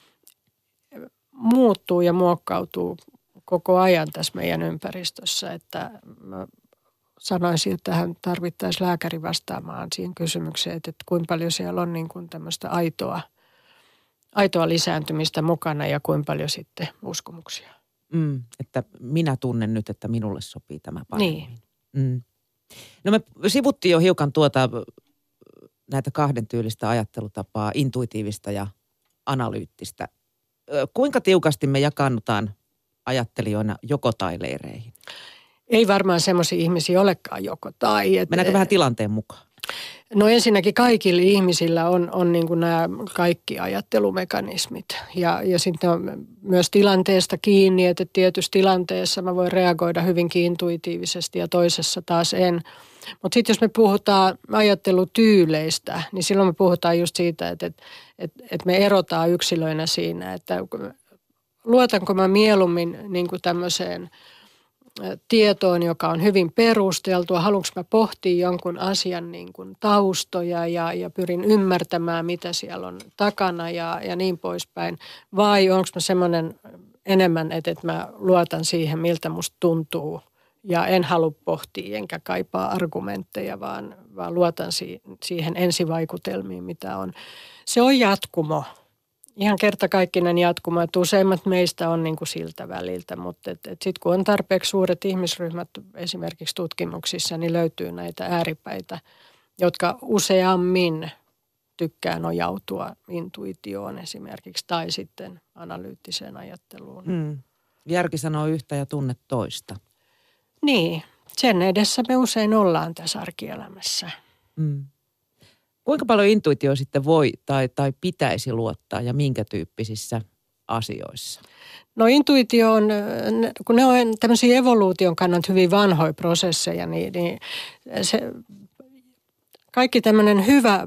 muuttuu ja muokkautuu koko ajan tässä meidän ympäristössä. Että mä sanoisin, että tähän tarvittaisiin lääkäri vastaamaan siihen kysymykseen, että kuinka paljon siellä on niin kuin tämmöistä aitoa lisääntymistä mukana ja kuinka paljon sitten uskomuksia. Että minä tunnen nyt, että minulle sopii tämä paremmin. Niin. No me sivuttiin jo hiukan näitä kahden tyylistä ajattelutapaa, intuitiivista ja analyyttistä. Kuinka tiukasti me jakannutaan ajattelijoina joko tai leireihin? Ei varmaan semmoisia ihmisiä olekaan joko tai. Mennäänkö vähän tilanteen mukaan? No ensinnäkin kaikilla ihmisillä on niin kuin nämä kaikki ajattelumekanismit ja sitten on myös tilanteesta kiinni, että tietyssä tilanteessa mä voin reagoida hyvinkin intuitiivisesti ja toisessa taas en. Mutta sitten jos me puhutaan ajattelutyyleistä, niin silloin me puhutaan just siitä, että me erotaan yksilöinä siinä, että luotanko mä mieluummin niin kuin tämmöiseen tietoon, joka on hyvin perusteltua. Haluanko mä pohtia jonkun asian niin kuin taustoja ja pyrin ymmärtämään, mitä siellä on takana ja niin poispäin. Vai onko mä semmoinen enemmän, että mä luotan siihen, miltä musta tuntuu. Ja en halua pohtia enkä kaipaa argumentteja, vaan luotan siihen ensivaikutelmiin, mitä on. Se on jatkumo. Ihan kertakaikkinen jatkumo, että useimmat meistä on niin kuin siltä väliltä, mutta sitten kun on tarpeeksi suuret ihmisryhmät esimerkiksi tutkimuksissa, niin löytyy näitä ääripäitä, jotka useammin tykkää nojautua intuitioon esimerkiksi tai sitten analyyttiseen ajatteluun. Järki sanoo yhtä ja tunne toista. Niin, sen edessä me usein ollaan tässä arkielämässä. Kuinka paljon intuitio sitten voi tai pitäisi luottaa ja minkä tyyppisissä asioissa? No intuitio on, kun ne on tämmöisiä evoluution kannalta hyvin vanhoja prosesseja, niin se, kaikki tämmöinen hyvä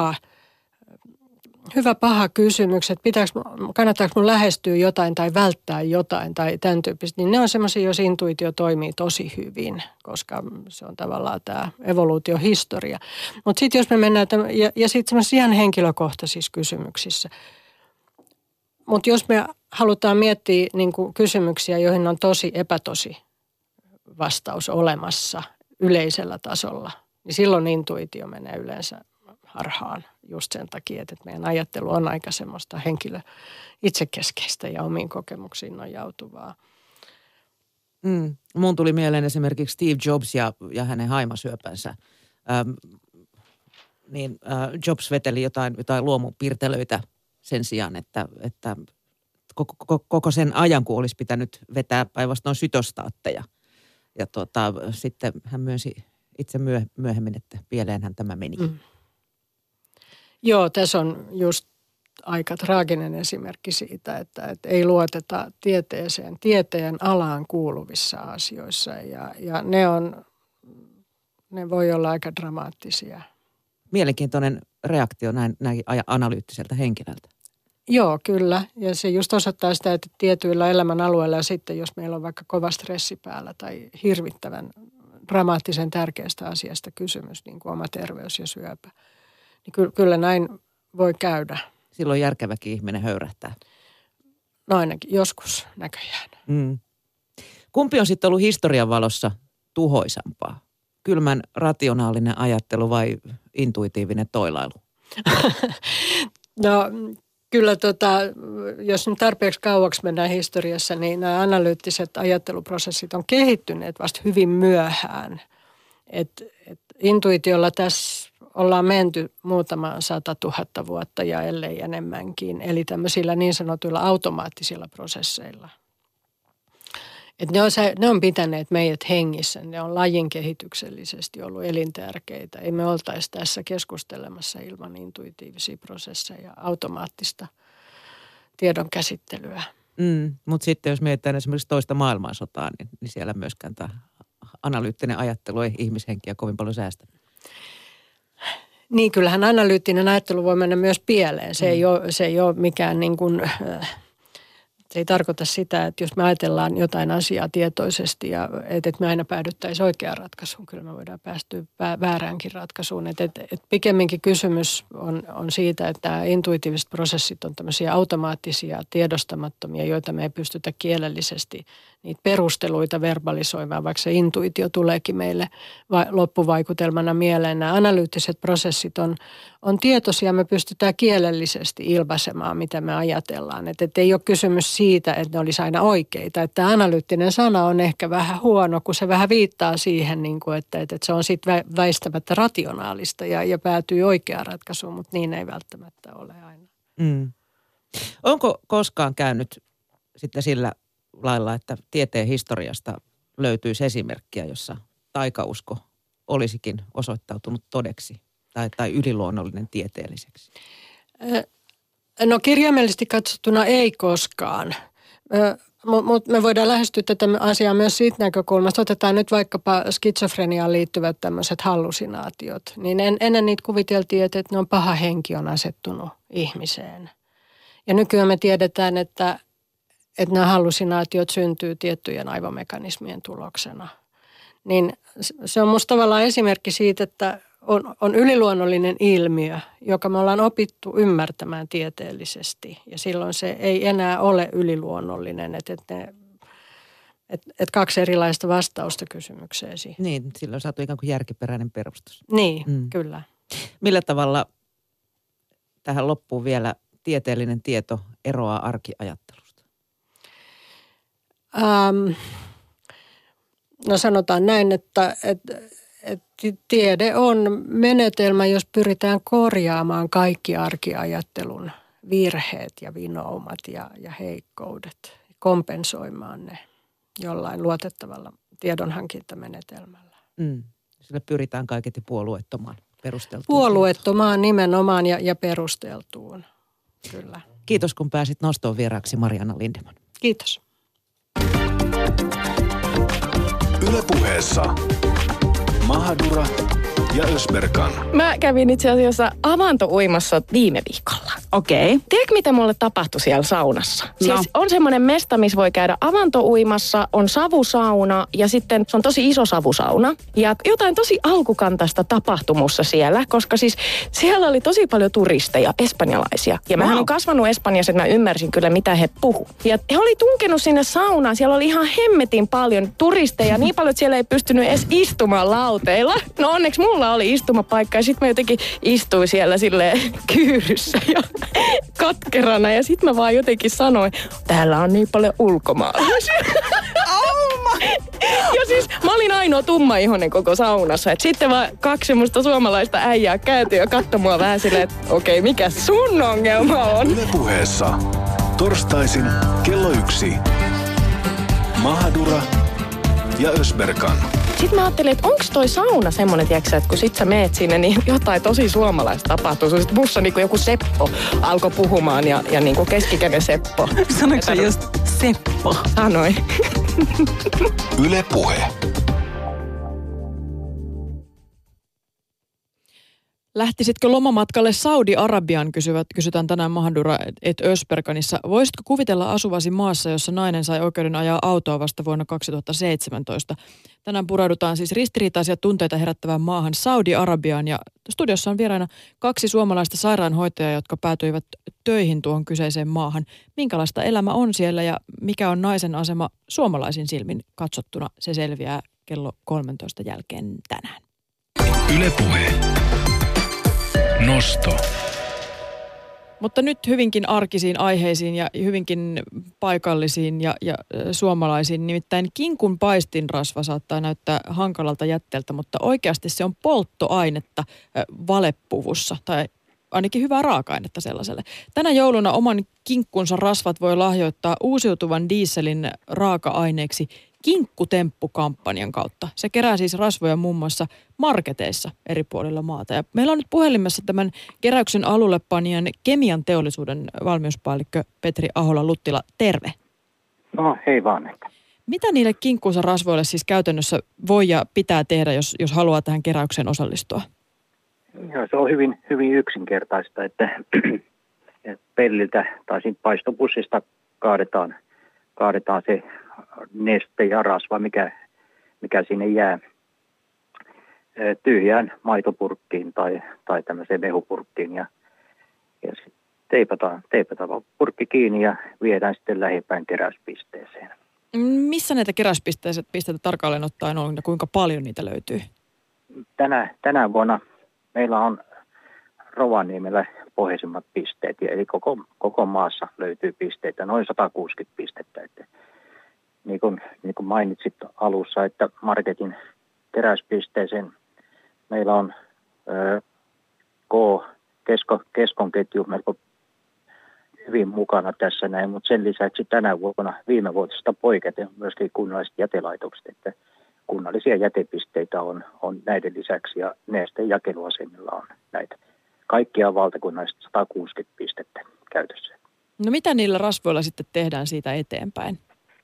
paha kysymykset, kannattaako mun lähestyä jotain tai välttää jotain tai tämän tyyppistä, niin ne on semmoisia, jos intuitio toimii tosi hyvin, koska se on tavallaan tämä evoluutiohistoria. Mutta sitten jos me mennään, ja sitten semmoisissa ihan henkilökohtaisissa kysymyksissä, mutta jos me halutaan miettiä niin kuin kysymyksiä, joihin on tosi epätosi vastaus olemassa yleisellä tasolla, niin silloin intuitio menee yleensä harhaan just sen takia, että meidän ajattelu on aika semmoista henkilö itsekeskeistä ja omiin kokemuksiin nojautuvaa. Mun tuli mieleen esimerkiksi Steve Jobs ja hänen haimasyöpänsä. Jobs veteli jotain luomupirtelöitä sen sijaan, että koko sen ajan, kun olisi pitänyt vetää päinvastoin sytostaatteja. Ja sitten hän myönsi itse myöhemmin, että pieleenhän tämä meni. Joo, tässä on just aika traaginen esimerkki siitä, että ei luoteta tieteeseen, tieteen alaan kuuluvissa asioissa ja ne voi olla aika dramaattisia. Mielenkiintoinen reaktio näin analyyttiseltä henkilöltä. Joo, kyllä. Ja se just osoittaa sitä, että tietyillä elämän alueilla ja sitten jos meillä on vaikka kova stressi päällä tai hirvittävän dramaattisen tärkeästä asiasta kysymys, niin kuin oma terveys ja syöpä, niin kyllä näin voi käydä. Silloin järkeväkin ihminen höyrähtää. No ainakin joskus näköjään. Kumpi on sitten ollut historian valossa tuhoisampaa? Kylmän rationaalinen ajattelu vai intuitiivinen toilailu? No kyllä jos nyt tarpeeksi kauaksi mennään historiassa, niin nämä analyyttiset ajatteluprosessit on kehittyneet vasta hyvin myöhään. Et intuitiolla tässä ollaan menty muutamaan 100 000 vuotta ja ellei enemmänkin, eli tämmöisillä niin sanotuilla automaattisilla prosesseilla. Et ne on pitäneet meidät hengissä, ne on lajin kehityksellisesti ollut elintärkeitä. Ei me oltaisi tässä keskustelemassa ilman intuitiivisia prosesseja, automaattista tiedon käsittelyä. Mutta sitten jos mietitään esimerkiksi toista maailmansotaa, niin siellä myöskään tämä analyyttinen ajattelu ei ihmishenkiä kovin paljon säästä. Niin, kyllähän analyyttinen ajattelu voi mennä myös pieleen. Se ei ole mikään niin kuin, se ei tarkoita sitä, että jos me ajatellaan jotain asiaa tietoisesti ja että me aina päädyttäisiin oikeaan ratkaisuun, kyllä me voidaan päästyä vääräänkin ratkaisuun. Et pikemminkin kysymys on siitä, että intuitiiviset prosessit on tämmöisiä automaattisia, tiedostamattomia, joita me ei pystytä kielellisesti niitä perusteluita verbalisoimaan, vaikka se intuitio tuleekin meille loppuvaikutelmana mieleen. Nämä analyyttiset prosessit on tietoisia, me pystytään kielellisesti ilmaisemaan, mitä me ajatellaan. Että ei ole kysymys siitä, että ne olisi aina oikeita. Että analyyttinen sana on ehkä vähän huono, kun se vähän viittaa siihen, että se on sitten väistämättä rationaalista ja päätyy oikeaan ratkaisuun, mutta niin ei välttämättä ole aina. Onko koskaan käynyt sitten sillä lailla, että tieteen historiasta löytyisi esimerkkiä, jossa taikausko olisikin osoittautunut todeksi tai yliluonnollinen tieteelliseksi? No kirjaimellisesti katsottuna ei koskaan, mutta me voidaan lähestyä tätä asiaa myös siitä näkökulmasta. Otetaan nyt vaikkapa skitsofreniaan liittyvät tämmöiset hallusinaatiot. Niin ennen niitä kuviteltiin, että ne on paha henki on asettunut ihmiseen. Ja nykyään me tiedetään, että nämä hallusinaatiot syntyy tiettyjen aivomekanismien tuloksena. Niin se on musta tavallaan esimerkki siitä, että on yliluonnollinen ilmiö, joka me ollaan opittu ymmärtämään tieteellisesti. Ja silloin se ei enää ole yliluonnollinen, että kaksi erilaista vastausta kysymykseesi. Niin, silloin saatu ikään kuin järkiperäinen perustus. Niin, kyllä. Millä tavalla tähän loppuu vielä tieteellinen tieto eroaa arkiajattelusta? No sanotaan näin, että tiede on menetelmä, jos pyritään korjaamaan kaikki arkiajattelun virheet ja vinoumat ja heikkoudet, kompensoimaan ne jollain luotettavalla tiedonhankintamenetelmällä. Sillä pyritään kaiketi puolueettomaan, perusteltuun. Puolueettomaan nimenomaan ja perusteltuun, kyllä. Kiitos kun pääsit nostoon vieraaksi, Marianna Lindeman. Kiitos. Yle Puheessa Mahadura ja Ösberkan. Mä kävin itse asiassa avantouimassa viime viikolla. Okei. Tiedätkö, mitä mulle tapahtui siellä saunassa? No. Siis on semmoinen mesta, missä voi käydä avantouimassa, on savusauna ja sitten se on tosi iso savusauna. Ja jotain tosi alkukantaista tapahtui mussa siellä, koska siis siellä oli tosi paljon turisteja, espanjalaisia. Ja mähän on kasvanut Espanjassa, että mä ymmärsin kyllä, mitä he puhu. Ja he oli tunkenut sinne saunaan, siellä oli ihan hemmetin paljon turisteja, niin paljon, että siellä ei pystynyt edes istumaan lauteilla. No onneksi mulla oli istumapaikka ja sitten mä jotenkin istuin siellä silleen kyyryssä ja katkerana. Ja sitten mä vaan jotenkin sanoin, täällä on niin paljon ulkomaalaisia. Ja siis mä olin ainoa tummaihoinen koko saunassa. Et sitten vaan kaksi semmoista suomalaista äijää kääntyi ja katsoi mua vähän silleen, että okei, mikä sun ongelma on? Yle Puheessa torstaisin kello 1. Mahadura ja Ösberkan. sitten mä ajattelin, että onko toi sauna semmoinen, tiiäksä, että kun sit sä meet sinne, niin jotain tosi suomalaista tapahtuu. Sitten musta niin joku Seppo alkoi puhumaan ja niin kuin keskikäden Seppo. Sanoitko sä just Seppo? Sanoin. Yle Puhe. Lähtisitkö lomamatkalle Saudi-Arabiaan, kysytään tänään Mahdura et Ösberganissa. Voisitko kuvitella asuvasi maassa, jossa nainen sai oikeuden ajaa autoa vasta vuonna 2017? Tänään pureudutaan siis ristiriitaisia tunteita herättävään maahan Saudi-Arabiaan. Ja studiossa on vieraana 2 suomalaista sairaanhoitajaa, jotka päätyivät töihin tuohon kyseiseen maahan. Minkälaista elämä on siellä ja mikä on naisen asema suomalaisin silmin katsottuna? Se selviää kello 13 jälkeen tänään. Yle Puhe. Nosto. Mutta nyt hyvinkin arkisiin aiheisiin ja hyvinkin paikallisiin ja suomalaisiin. Nimittäin kinkun paistinrasva saattaa näyttää hankalalta jätteeltä, mutta oikeasti se on polttoainetta valepuvussa tai ainakin hyvää raaka-ainetta sellaiselle. Tänä jouluna oman kinkkunsa rasvat voi lahjoittaa uusiutuvan dieselin raaka-aineeksi Kinkkutemppu-kampanjan kautta. Se kerää siis rasvoja muun muassa marketeissa eri puolilla maata. Ja meillä on nyt puhelimessa tämän keräyksen alullepanijan kemian teollisuuden valmiuspäällikkö Petri Ahola-Luttila. Terve. No hei vaan. Mitä niille kinkkunsa rasvoille siis käytännössä voi ja pitää tehdä, jos haluaa tähän keräykseen osallistua? Joo, se on hyvin, hyvin yksinkertaista, että pelliltä tai siitä paistopussista kaadetaan se neste ja rasva, mikä sinne jää tyhjään maitopurkkiin tai tämmöiseen mehupurkkiin ja sitten teipataan purkki kiinni ja viedään sitten lähipäin keräyspisteeseen. Missä näitä keräyspisteitä tarkalleen ottaen on ja kuinka paljon niitä löytyy? Tänä vuonna meillä on Rovaniemellä pohjoisimmat pisteet, eli koko maassa löytyy pisteitä, noin 160 pistettä. Että niin kuin mainitsit alussa, että marketin keräyspisteeseen meillä on Keskon ketju melko hyvin mukana tässä näin, mutta sen lisäksi tänä vuonna viime vuodesta poiketen myöskin kunnalliset jätelaitokset, että kunnallisia jätepisteitä on näiden lisäksi ja nesteen jakeluasemilla on näitä. Kaikkia valtakunnallista 160 pistettä käytössä. No mitä niillä rasvoilla sitten tehdään siitä eteenpäin?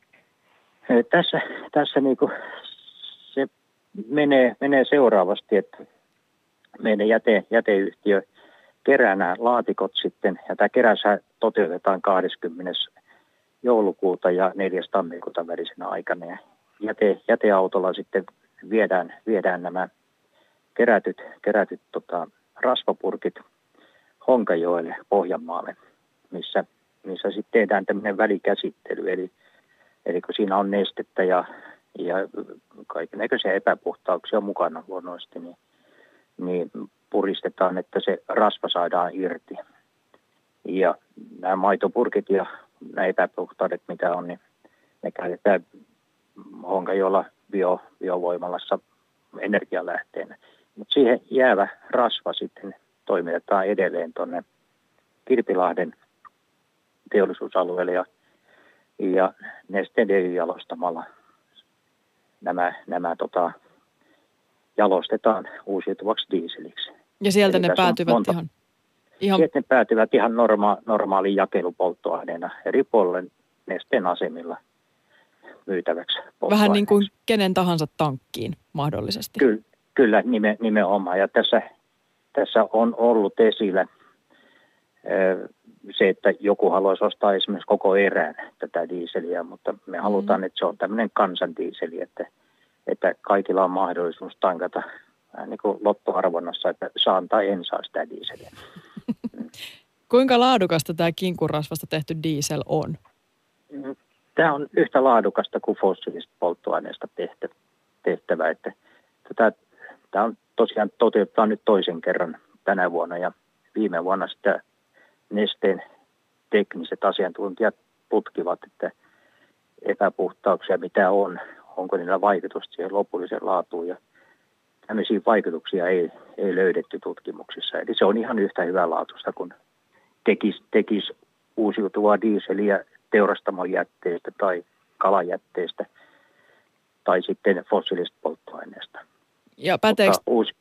Tässä niin kuin se menee seuraavasti, että meidän jäteyhtiö kerää nämä laatikot sitten, ja tämä keräyshän toteutetaan 20. joulukuuta ja 4. tammikuuta välisenä aikana. Ja jäteautolla sitten viedään nämä kerätyt rasvapurkit Honkajoelle Pohjanmaalle, missä sitten tehdään tämmöinen välikäsittely, eli kun siinä on nestettä ja kaikennäköisiä epäpuhtauksia mukana luonnollisesti, niin puristetaan, että se rasva saadaan irti. Ja nämä maitopurkit ja nämä epäpuhtaudet, mitä on, niin ne käytetään Honkajoella biovoimalassa energialähteenä. Mutta siihen jäävä rasva sitten toimitetaan edelleen tuonne Kilpilahden teollisuusalueelle ja Neste jalostamalla nämä jalostetaan uusiutuvaksi dieseliksi. Ja sieltä ne päätyvät ihan... Sieltä ne päätyvät ihan normaaliin jakelupolttoaineena eri puolille Nesteen asemilla myytäväksi polttoaineeksi. Vähän niin kuin kenen tahansa tankkiin mahdollisesti. Kyllä nimenomaan. Ja tässä on ollut esillä se, että joku haluaisi ostaa esimerkiksi koko erään tätä diiseliä, mutta me halutaan, että se on tämmöinen kansandiiseli, että kaikilla on mahdollisuus tankata niin kuin lottoarvonnassa, että saan tai en saa sitä diiseliä. Kuinka laadukasta tämä kinkunrasvasta tehty diesel on? Tämä on yhtä laadukasta kuin fossiilisesta polttoaineesta tehtävä. Että tämä on tosiaan toteutetaan nyt toisen kerran tänä vuonna ja viime vuonna sitä Nesteen tekniset asiantuntijat tutkivat, että epäpuhtauksia mitä on, onko niillä vaikutusta siihen lopulliseen laatuun ja tämmöisiä vaikutuksia ei löydetty tutkimuksissa. Eli se on ihan yhtä hyvää laatusta kuin tekisi uusiutuvaa dieseliä teurastamon jätteestä tai kalajätteestä. tai sitten fossiilisesta polttoaineesta. Ja päteekö...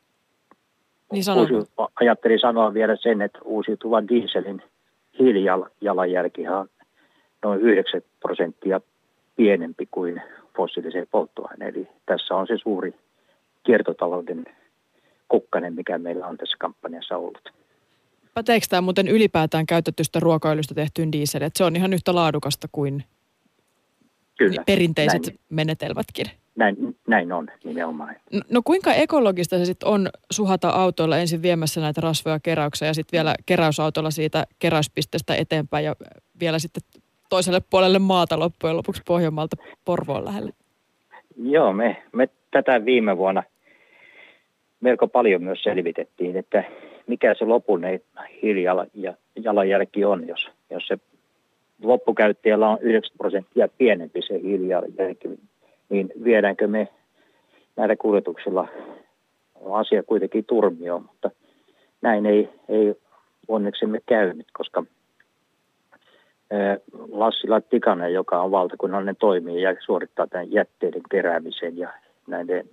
Ajattelin sanoa vielä sen, että uusiutuvan dieselin hiilijalanjälki on noin 9% pienempi kuin fossiilisen polttoaineen. Eli tässä on se suuri kiertotalouden kukkanen, mikä meillä on tässä kampanjassa ollut. Päteekö tämä muuten ylipäätään käytetystä ruokaöljystä tehtyyn dieseliin? Että se on ihan yhtä laadukasta kuin Kyllä, perinteiset menetelmätkin? Näin on nimenomaan. No kuinka ekologista se sitten on suhata autoilla ensin viemässä näitä rasvoja keräykseen ja sitten vielä keräysautolla siitä keräyspisteestä eteenpäin ja vielä sitten toiselle puolelle maata loppujen lopuksi Pohjanmaalta Porvoon lähelle? Joo, me tätä viime vuonna melko paljon myös selvitettiin, että mikä se lopullinen hiilijalanjälki on, jos se loppukäyttäjällä on 9% pienempi se hiilijalanjälki, niin viedäänkö me näillä kuljetuksilla asia kuitenkin turmioon, mutta näin ei onneksemme käynyt, koska Lassi Lattikainen, joka on valtakunnallinen toimija ja suorittaa tämän jätteiden keräämisen ja näiden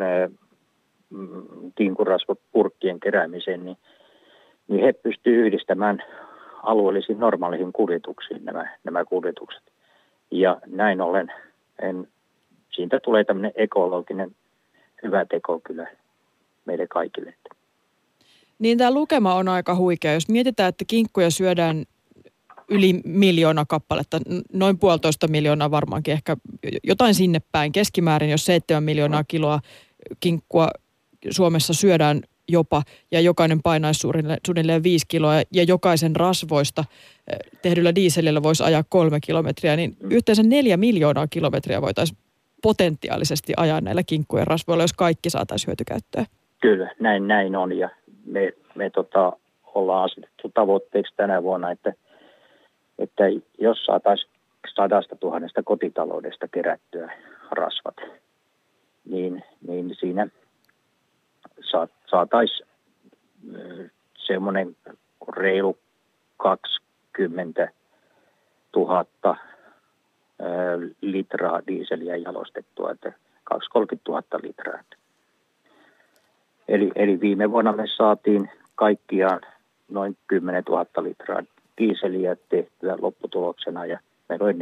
kinkurasvapurkkien keräämisen, niin he pystyvät yhdistämään alueellisiin normaaleihin kuljetuksiin nämä kuljetukset. Ja näin ollen siitä tulee tämmöinen ekologinen hyvä teko kyllä meille kaikille. Niin tämä lukema on aika huikea. Jos mietitään, että kinkkuja syödään yli 1 miljoona kappaletta, noin 1,5 miljoonaa varmaankin, ehkä jotain sinne päin. Keskimäärin, jos 7 miljoonaa kiloa kinkkua Suomessa syödään jopa, ja jokainen painaisi suunnilleen 5 kiloa, ja jokaisen rasvoista tehdyllä dieselillä voisi ajaa 3 kilometriä, niin yhteensä 4 miljoonaa kilometriä voitaisiin potentiaalisesti ajaa näillä kinkkujen rasvoilla, jos kaikki saataisiin hyötykäyttöön. Kyllä, näin on, ja me ollaan asetettu tavoitteeksi tänä vuonna, että jos saataisiin 100 000 kotitaloudesta kerättyä rasvat, niin siinä saataisiin semmoinen reilu 20 000 litraa dieseliä jalostettua, että 20-30 000 litraa. Eli viime vuonna me saatiin kaikkiaan noin 10 000 litraa dieseliä tehtyä lopputuloksena, ja meillä oli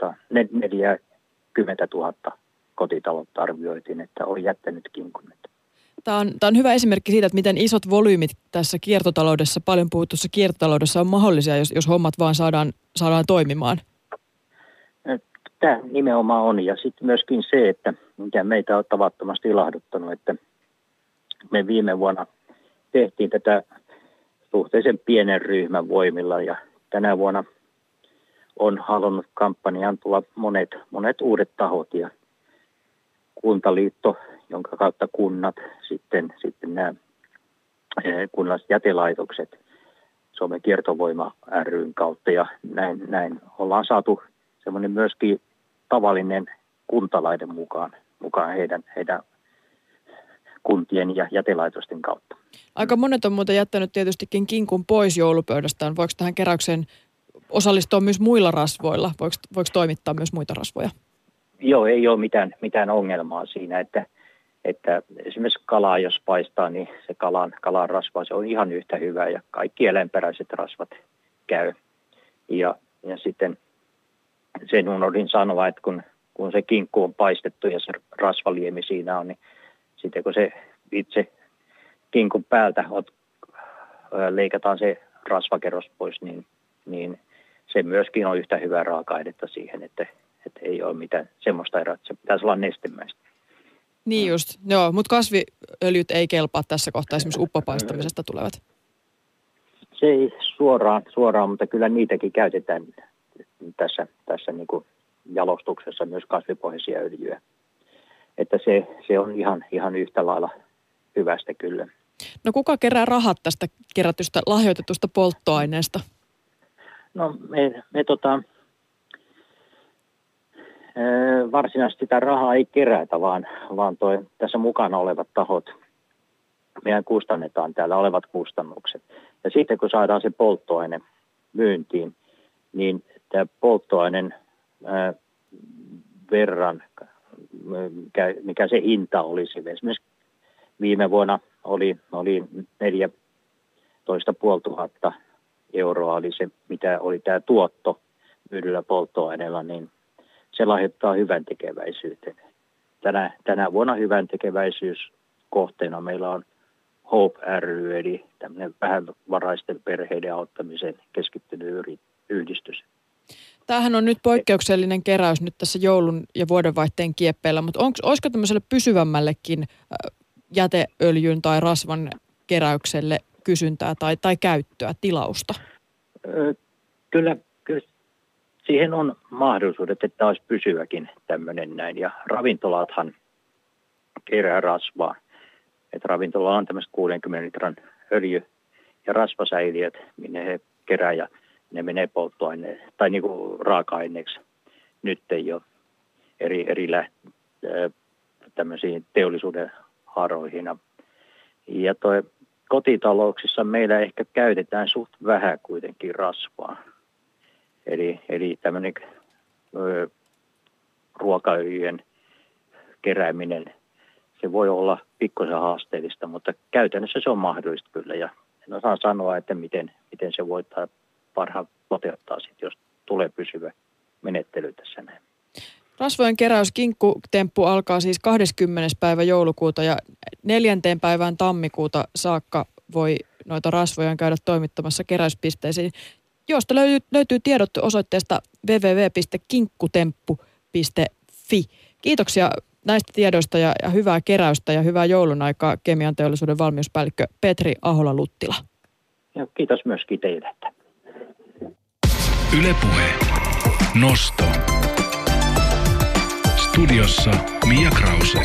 40 000 kotitaloutta arvioitiin, että on jättänyt kinkun. Tämä on hyvä esimerkki siitä, että miten isot volyymit tässä kiertotaloudessa, paljon puhutussa kiertotaloudessa on mahdollisia, jos hommat vaan saadaan toimimaan. Tämä nimenomaan on, ja sitten myöskin se, että mikä meitä on tavattomasti ilahduttanut, että me viime vuonna tehtiin tätä suhteellisen pienen ryhmän voimilla, ja tänä vuonna on halunnut kampanjaan tulla monet uudet tahot, ja Kuntaliitto, jonka kautta kunnat, sitten nämä kunnalliset jätelaitokset Suomen kiertovoima ry:n kautta, ja näin ollaan saatu semmoinen myöskin tavallinen kuntalainen mukaan heidän kuntien ja jätelaitosten kautta. Aika monet on muuten jättänyt tietystikin kinkun pois joulupöydästään. Voiko tähän keräykseen osallistua myös muilla rasvoilla? Voiko toimittaa myös muita rasvoja? Joo, ei ole mitään ongelmaa siinä, että esimerkiksi kalaa jos paistaa, niin se kalan rasva, se on ihan yhtä hyvä, ja kaikki eläinperäiset rasvat käy. Ja sitten sen unohdin sanoa, että kun se kinkku on paistettu ja se rasvaliemi siinä on, niin sitten kun se itse kinkun päältä leikataan se rasvakerros pois, niin se myöskin on yhtä hyvää raaka-ainetta siihen, että ei ole mitään semmoista eroa, että se pitäisi olla nestemäistä. Niin just, joo, mutta kasviöljyt ei kelpaa tässä kohtaa, esimerkiksi uppopaistamisesta tulevat. Se ei suoraan, mutta kyllä niitäkin käytetään tässä niin kuin jalostuksessa myös kasvipohjaisia öljyjä. Että se on ihan yhtä lailla hyvästä kyllä. No kuka kerää rahat tästä kerätystä lahjoitetusta polttoaineesta? No me varsinaisesti sitä rahaa ei kerätä, vaan tässä mukana olevat tahot, meidän kustannetaan täällä olevat kustannukset. Ja sitten kun saadaan se polttoaine myyntiin, niin tämä polttoaineen verran mikä se hinta olisi. Esimerkiksi viime vuonna oli 14 500 euroa oli se, mitä oli tämä tuotto myydyllä polttoaineella, niin se lahjoittaa hyvän tekeväisyyteen. Tänä vuonna hyvän tekeväisyyskohteena meillä on Hope ry, eli tämmöinen vähävaraisten perheiden auttamiseen keskittynyt yhdistys. Tämähän on nyt poikkeuksellinen keräys nyt tässä joulun ja vuodenvaihteen kieppeillä, mutta olisiko tämmöiselle pysyvämmällekin jäteöljyn tai rasvan keräykselle kysyntää tai käyttöä, tilausta? Kyllä siihen on mahdollisuudet, että olisi pysyväkin tämmöinen näin. Ja ravintolathan kerää rasvaa. Että ravintola on tämmöiset 60 litran öljy- ja rasvasäiliöt, minne he kerää ja ne menee polttoaineeseen tai niin kuin raaka-aineeksi nyt jo tämmöisiin teollisuuden haroihin. Ja kotitalouksissa meillä ehkä käytetään suht vähän kuitenkin rasvaa. Eli tämmöinen ruokaöljyjen kerääminen, se voi olla pikkusen haasteellista, mutta käytännössä se on mahdollista kyllä. Ja en osaa sanoa, että miten se voidaan parhaan toteuttaa sitten, jos tulee pysyvä menettely tässä näin. Rasvojen keräys kinkkutemppu alkaa siis 20. päivä joulukuuta ja 4. päivään tammikuuta saakka voi noita rasvoja käydä toimittamassa keräyspisteisiin, josta löytyy tiedot osoitteesta www.kinkkutemppu.fi. Kiitoksia näistä tiedoista ja hyvää keräystä ja hyvää joulun aikaa Kemian teollisuuden valmiuspäällikkö Petri Ahola-Luttila. Ja kiitos myöskin teille. Yle Puhe. Nosto. Studiossa Mia Krause.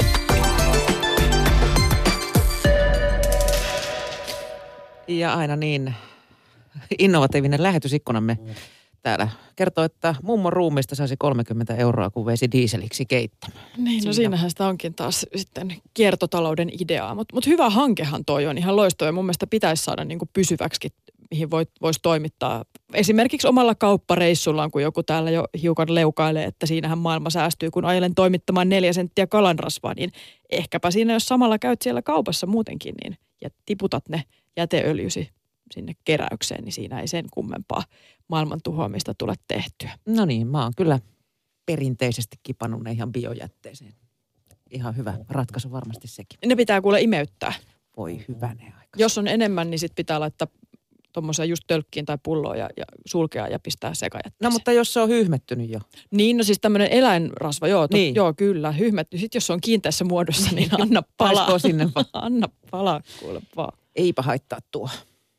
Ja aina niin innovatiivinen lähetysikkunamme täällä kertoo, että mummon ruumista saisi 30 euroa, kun veisi dieseliksi keittämään. Niin, no siinähän sitä onkin taas sitten kiertotalouden ideaa. Mutta hyvä hankehan toi on ihan loistava. Mun mielestä pitäisi saada niin kuin pysyväksikin, mihin voisi toimittaa. Esimerkiksi omalla kauppareissullaan, kun joku täällä jo hiukan leukailee, että siinähän maailma säästyy, kun ajelen toimittamaan 4 senttiä kalanrasvaa, niin ehkäpä siinä, jos samalla käyt siellä kaupassa muutenkin, niin ja tiputat ne jäteöljysi sinne keräykseen, niin siinä ei sen kummempaa maailman tuhoamista tule tehtyä. No niin, mä oon kyllä perinteisesti kipannut ne ihan biojätteeseen. Ihan hyvä ratkaisu varmasti sekin. Ne pitää kuule imeyttää. Voi hyvänen aika. Jos on enemmän, niin sit pitää laittaa tuommoiseen just tölkkiin tai pulloon ja sulkea ja pistää sekajätteeseen. No mutta jos se on hyhmettynyt jo. Niin, no siis tämmöinen eläinrasva, niin. Joo kyllä, hyhmetty. Sitten jos se on kiinteässä muodossa, niin anna palaa. Sinne vaan. Anna palaa kuule vaan. Eipä haittaa tuo.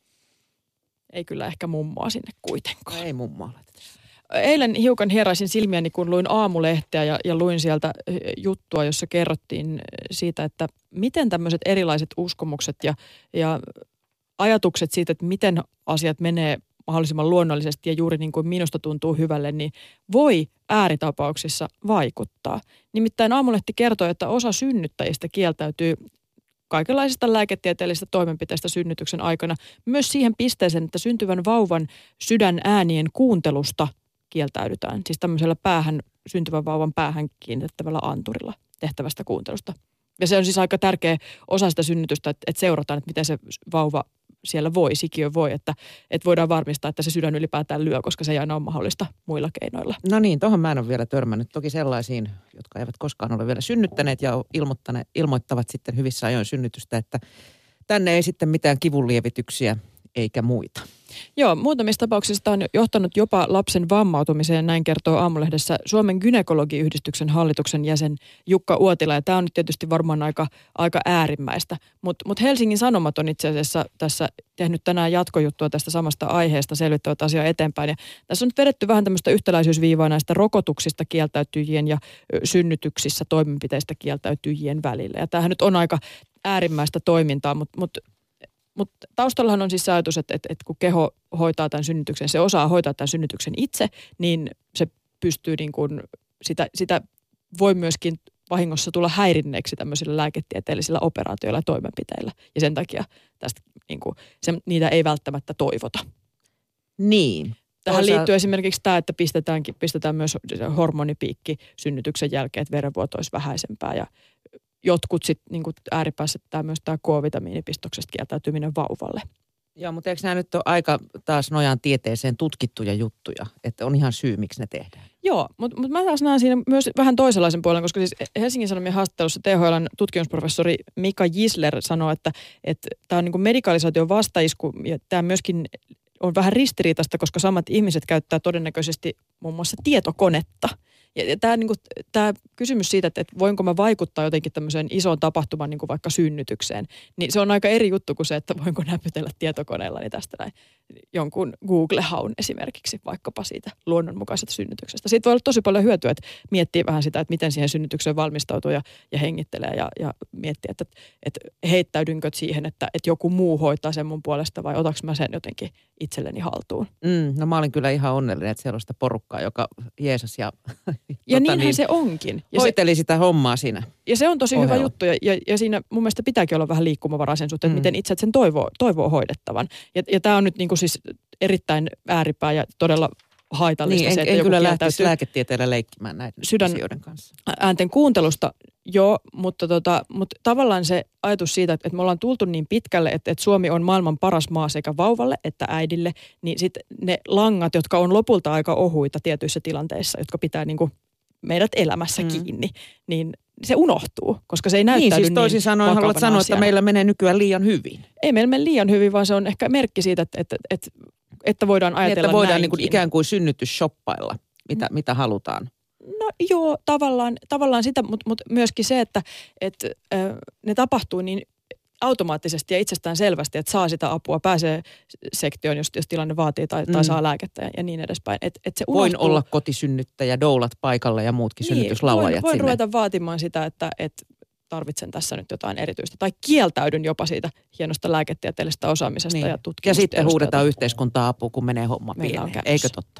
Ei kyllä ehkä mummoa sinne kuitenkaan. Ei mummoa laiteta. Eilen hiukan hieraisin silmiäni, kun luin Aamulehteä ja luin sieltä juttua, jossa kerrottiin siitä, että miten tämmöiset erilaiset uskomukset ja ajatukset siitä, että miten asiat menee mahdollisimman luonnollisesti ja juuri niin kuin minusta tuntuu hyvälle, niin voi ääritapauksissa vaikuttaa. Nimittäin Aamulehti kertoi, että osa synnyttäjistä kieltäytyy kaikenlaisista lääketieteellisistä toimenpiteistä synnytyksen aikana myös siihen pisteeseen, että syntyvän vauvan sydänäänien kuuntelusta kieltäydytään. Siis tämmöisellä syntyvän vauvan päähän kiinnitettävällä anturilla tehtävästä kuuntelusta. Ja se on siis aika tärkeä osa sitä synnytystä, että seurataan, että miten se vauva siellä sikiö voi, että voidaan varmistaa, että se sydän ylipäätään lyö, koska se ei aina ole mahdollista muilla keinoilla. No niin, tohon mä en ole vielä törmännyt. Toki sellaisiin, jotka eivät koskaan ole vielä synnyttäneet ja ilmoittavat sitten hyvissä ajoin synnytystä, että tänne ei sitten mitään kivunlievityksiä eikä muita. Joo, muutamissa tapauksissa on johtanut jopa lapsen vammautumiseen, näin kertoo Aamulehdessä Suomen gynekologiyhdistyksen hallituksen jäsen Jukka Uotila. Ja tämä on nyt tietysti varmaan aika äärimmäistä, mutta Helsingin Sanomat on itse asiassa tässä tehnyt tänään jatkojuttua tästä samasta aiheesta, selvittävät asiaa eteenpäin. Ja tässä on nyt vedetty vähän tämmöistä yhtäläisyysviivaa näistä rokotuksista kieltäytyjien ja synnytyksissä toimenpiteistä kieltäytyjien välillä. Ja tämähän nyt on aika äärimmäistä toimintaa, mutta taustallahan on siis ajatus, että kun keho hoitaa tämän synnytyksen, se osaa hoitaa tämän synnytyksen itse, niin se pystyy niin kuin, sitä voi myöskin vahingossa tulla häirinneeksi tämmöisillä lääketieteellisillä operaatioilla ja toimenpiteillä. Ja sen takia tästä niin kuin, niitä ei välttämättä toivota. Niin. Tähän liittyy esimerkiksi tämä, että pistetään myös hormonipiikki synnytyksen jälkeen, että verenvuoto olisi vähäisempää ja jotkut sitten niin ääripäässä myös tämä K-vitamiinipistoksesta kieltäytyminen vauvalle. Joo, mutta eikö nämä nyt ole aika taas nojaan tieteeseen tutkittuja juttuja, että on ihan syy, miksi ne tehdään? Joo, mutta mä taas näen siinä myös vähän toisenlaisen puolen, koska siis Helsingin Sanomien haastattelussa THL:n tutkimusprofessori Mika Gisler sanoo, että tämä on niin kuin medikalisaation vastaisku ja tämä myöskin on vähän ristiriitaista, koska samat ihmiset käyttää todennäköisesti muun muassa tietokonetta. Ja tämä kysymys siitä, että voinko mä vaikuttaa jotenkin tämmöiseen isoon tapahtumaan, niin kuin vaikka synnytykseen, niin se on aika eri juttu kuin se, että voinko näpytellä tietokoneellani tästä näin jonkun Google-haun esimerkiksi vaikkapa siitä luonnonmukaisesta synnytyksestä. Siitä voi olla tosi paljon hyötyä, että miettii vähän sitä, että miten siihen synnytykseen valmistautuu ja hengittelee ja miettii, että heittäydynkö siihen, että joku muu hoitaa sen mun puolesta vai otaks mä sen jotenkin itselleni haltuun. No mä olin kyllä ihan onnellinen, että siellä on sitä porukkaa, joka jeesas ja niinhän se onkin. Ja hoiteli sitä hommaa siinä. Ja se on tosi hyvä juttu ja siinä mun mielestä pitääkin olla vähän liikkumavaraa sen suhteen, että miten itse sen toivoo hoidettavan. Ja tämä on nyt niin kuin siis erittäin ääripää ja todella haitallista se, että en joku kyllä lähtisi lääketieteellä leikkimään näiden asioiden kanssa. Äänten kuuntelusta, joo, mutta tavallaan se ajatus siitä, että me ollaan tultu niin pitkälle, että Suomi on maailman paras maa sekä vauvalle että äidille, niin sitten ne langat, jotka on lopulta aika ohuita tietyissä tilanteissa, jotka pitää niin kuin meidät elämässä kiinni, niin se unohtuu, koska se ei näyttäydy niin toisin sanoen haluat sanoa, että meillä menee nykyään liian hyvin. Ei meillä mene liian hyvin, vaan se on ehkä merkki siitä, että voidaan ajatella näinkin. Että voidaan niin kuin ikään kuin synnytysshoppailla, mitä halutaan. No joo, tavallaan sitä, mutta myöskin se, että ne tapahtuu niin automaattisesti ja itsestään selvästi, että saa sitä apua, pääsee sektioon, jos tilanne vaatii tai saa lääkettä ja niin edespäin. Se voin olla kotisynnyttäjä, doulat paikalla ja muutkin synnytyslaulajat voin sinne. ruveta vaatimaan sitä, että tarvitsen tässä nyt jotain erityistä. Tai kieltäydyn jopa siitä hienosta lääketieteellisestä osaamisesta ja tutkimusta. Ja sitten huudetaan yhteiskuntaa apua, kun menee homma pieleen. Eikö totta?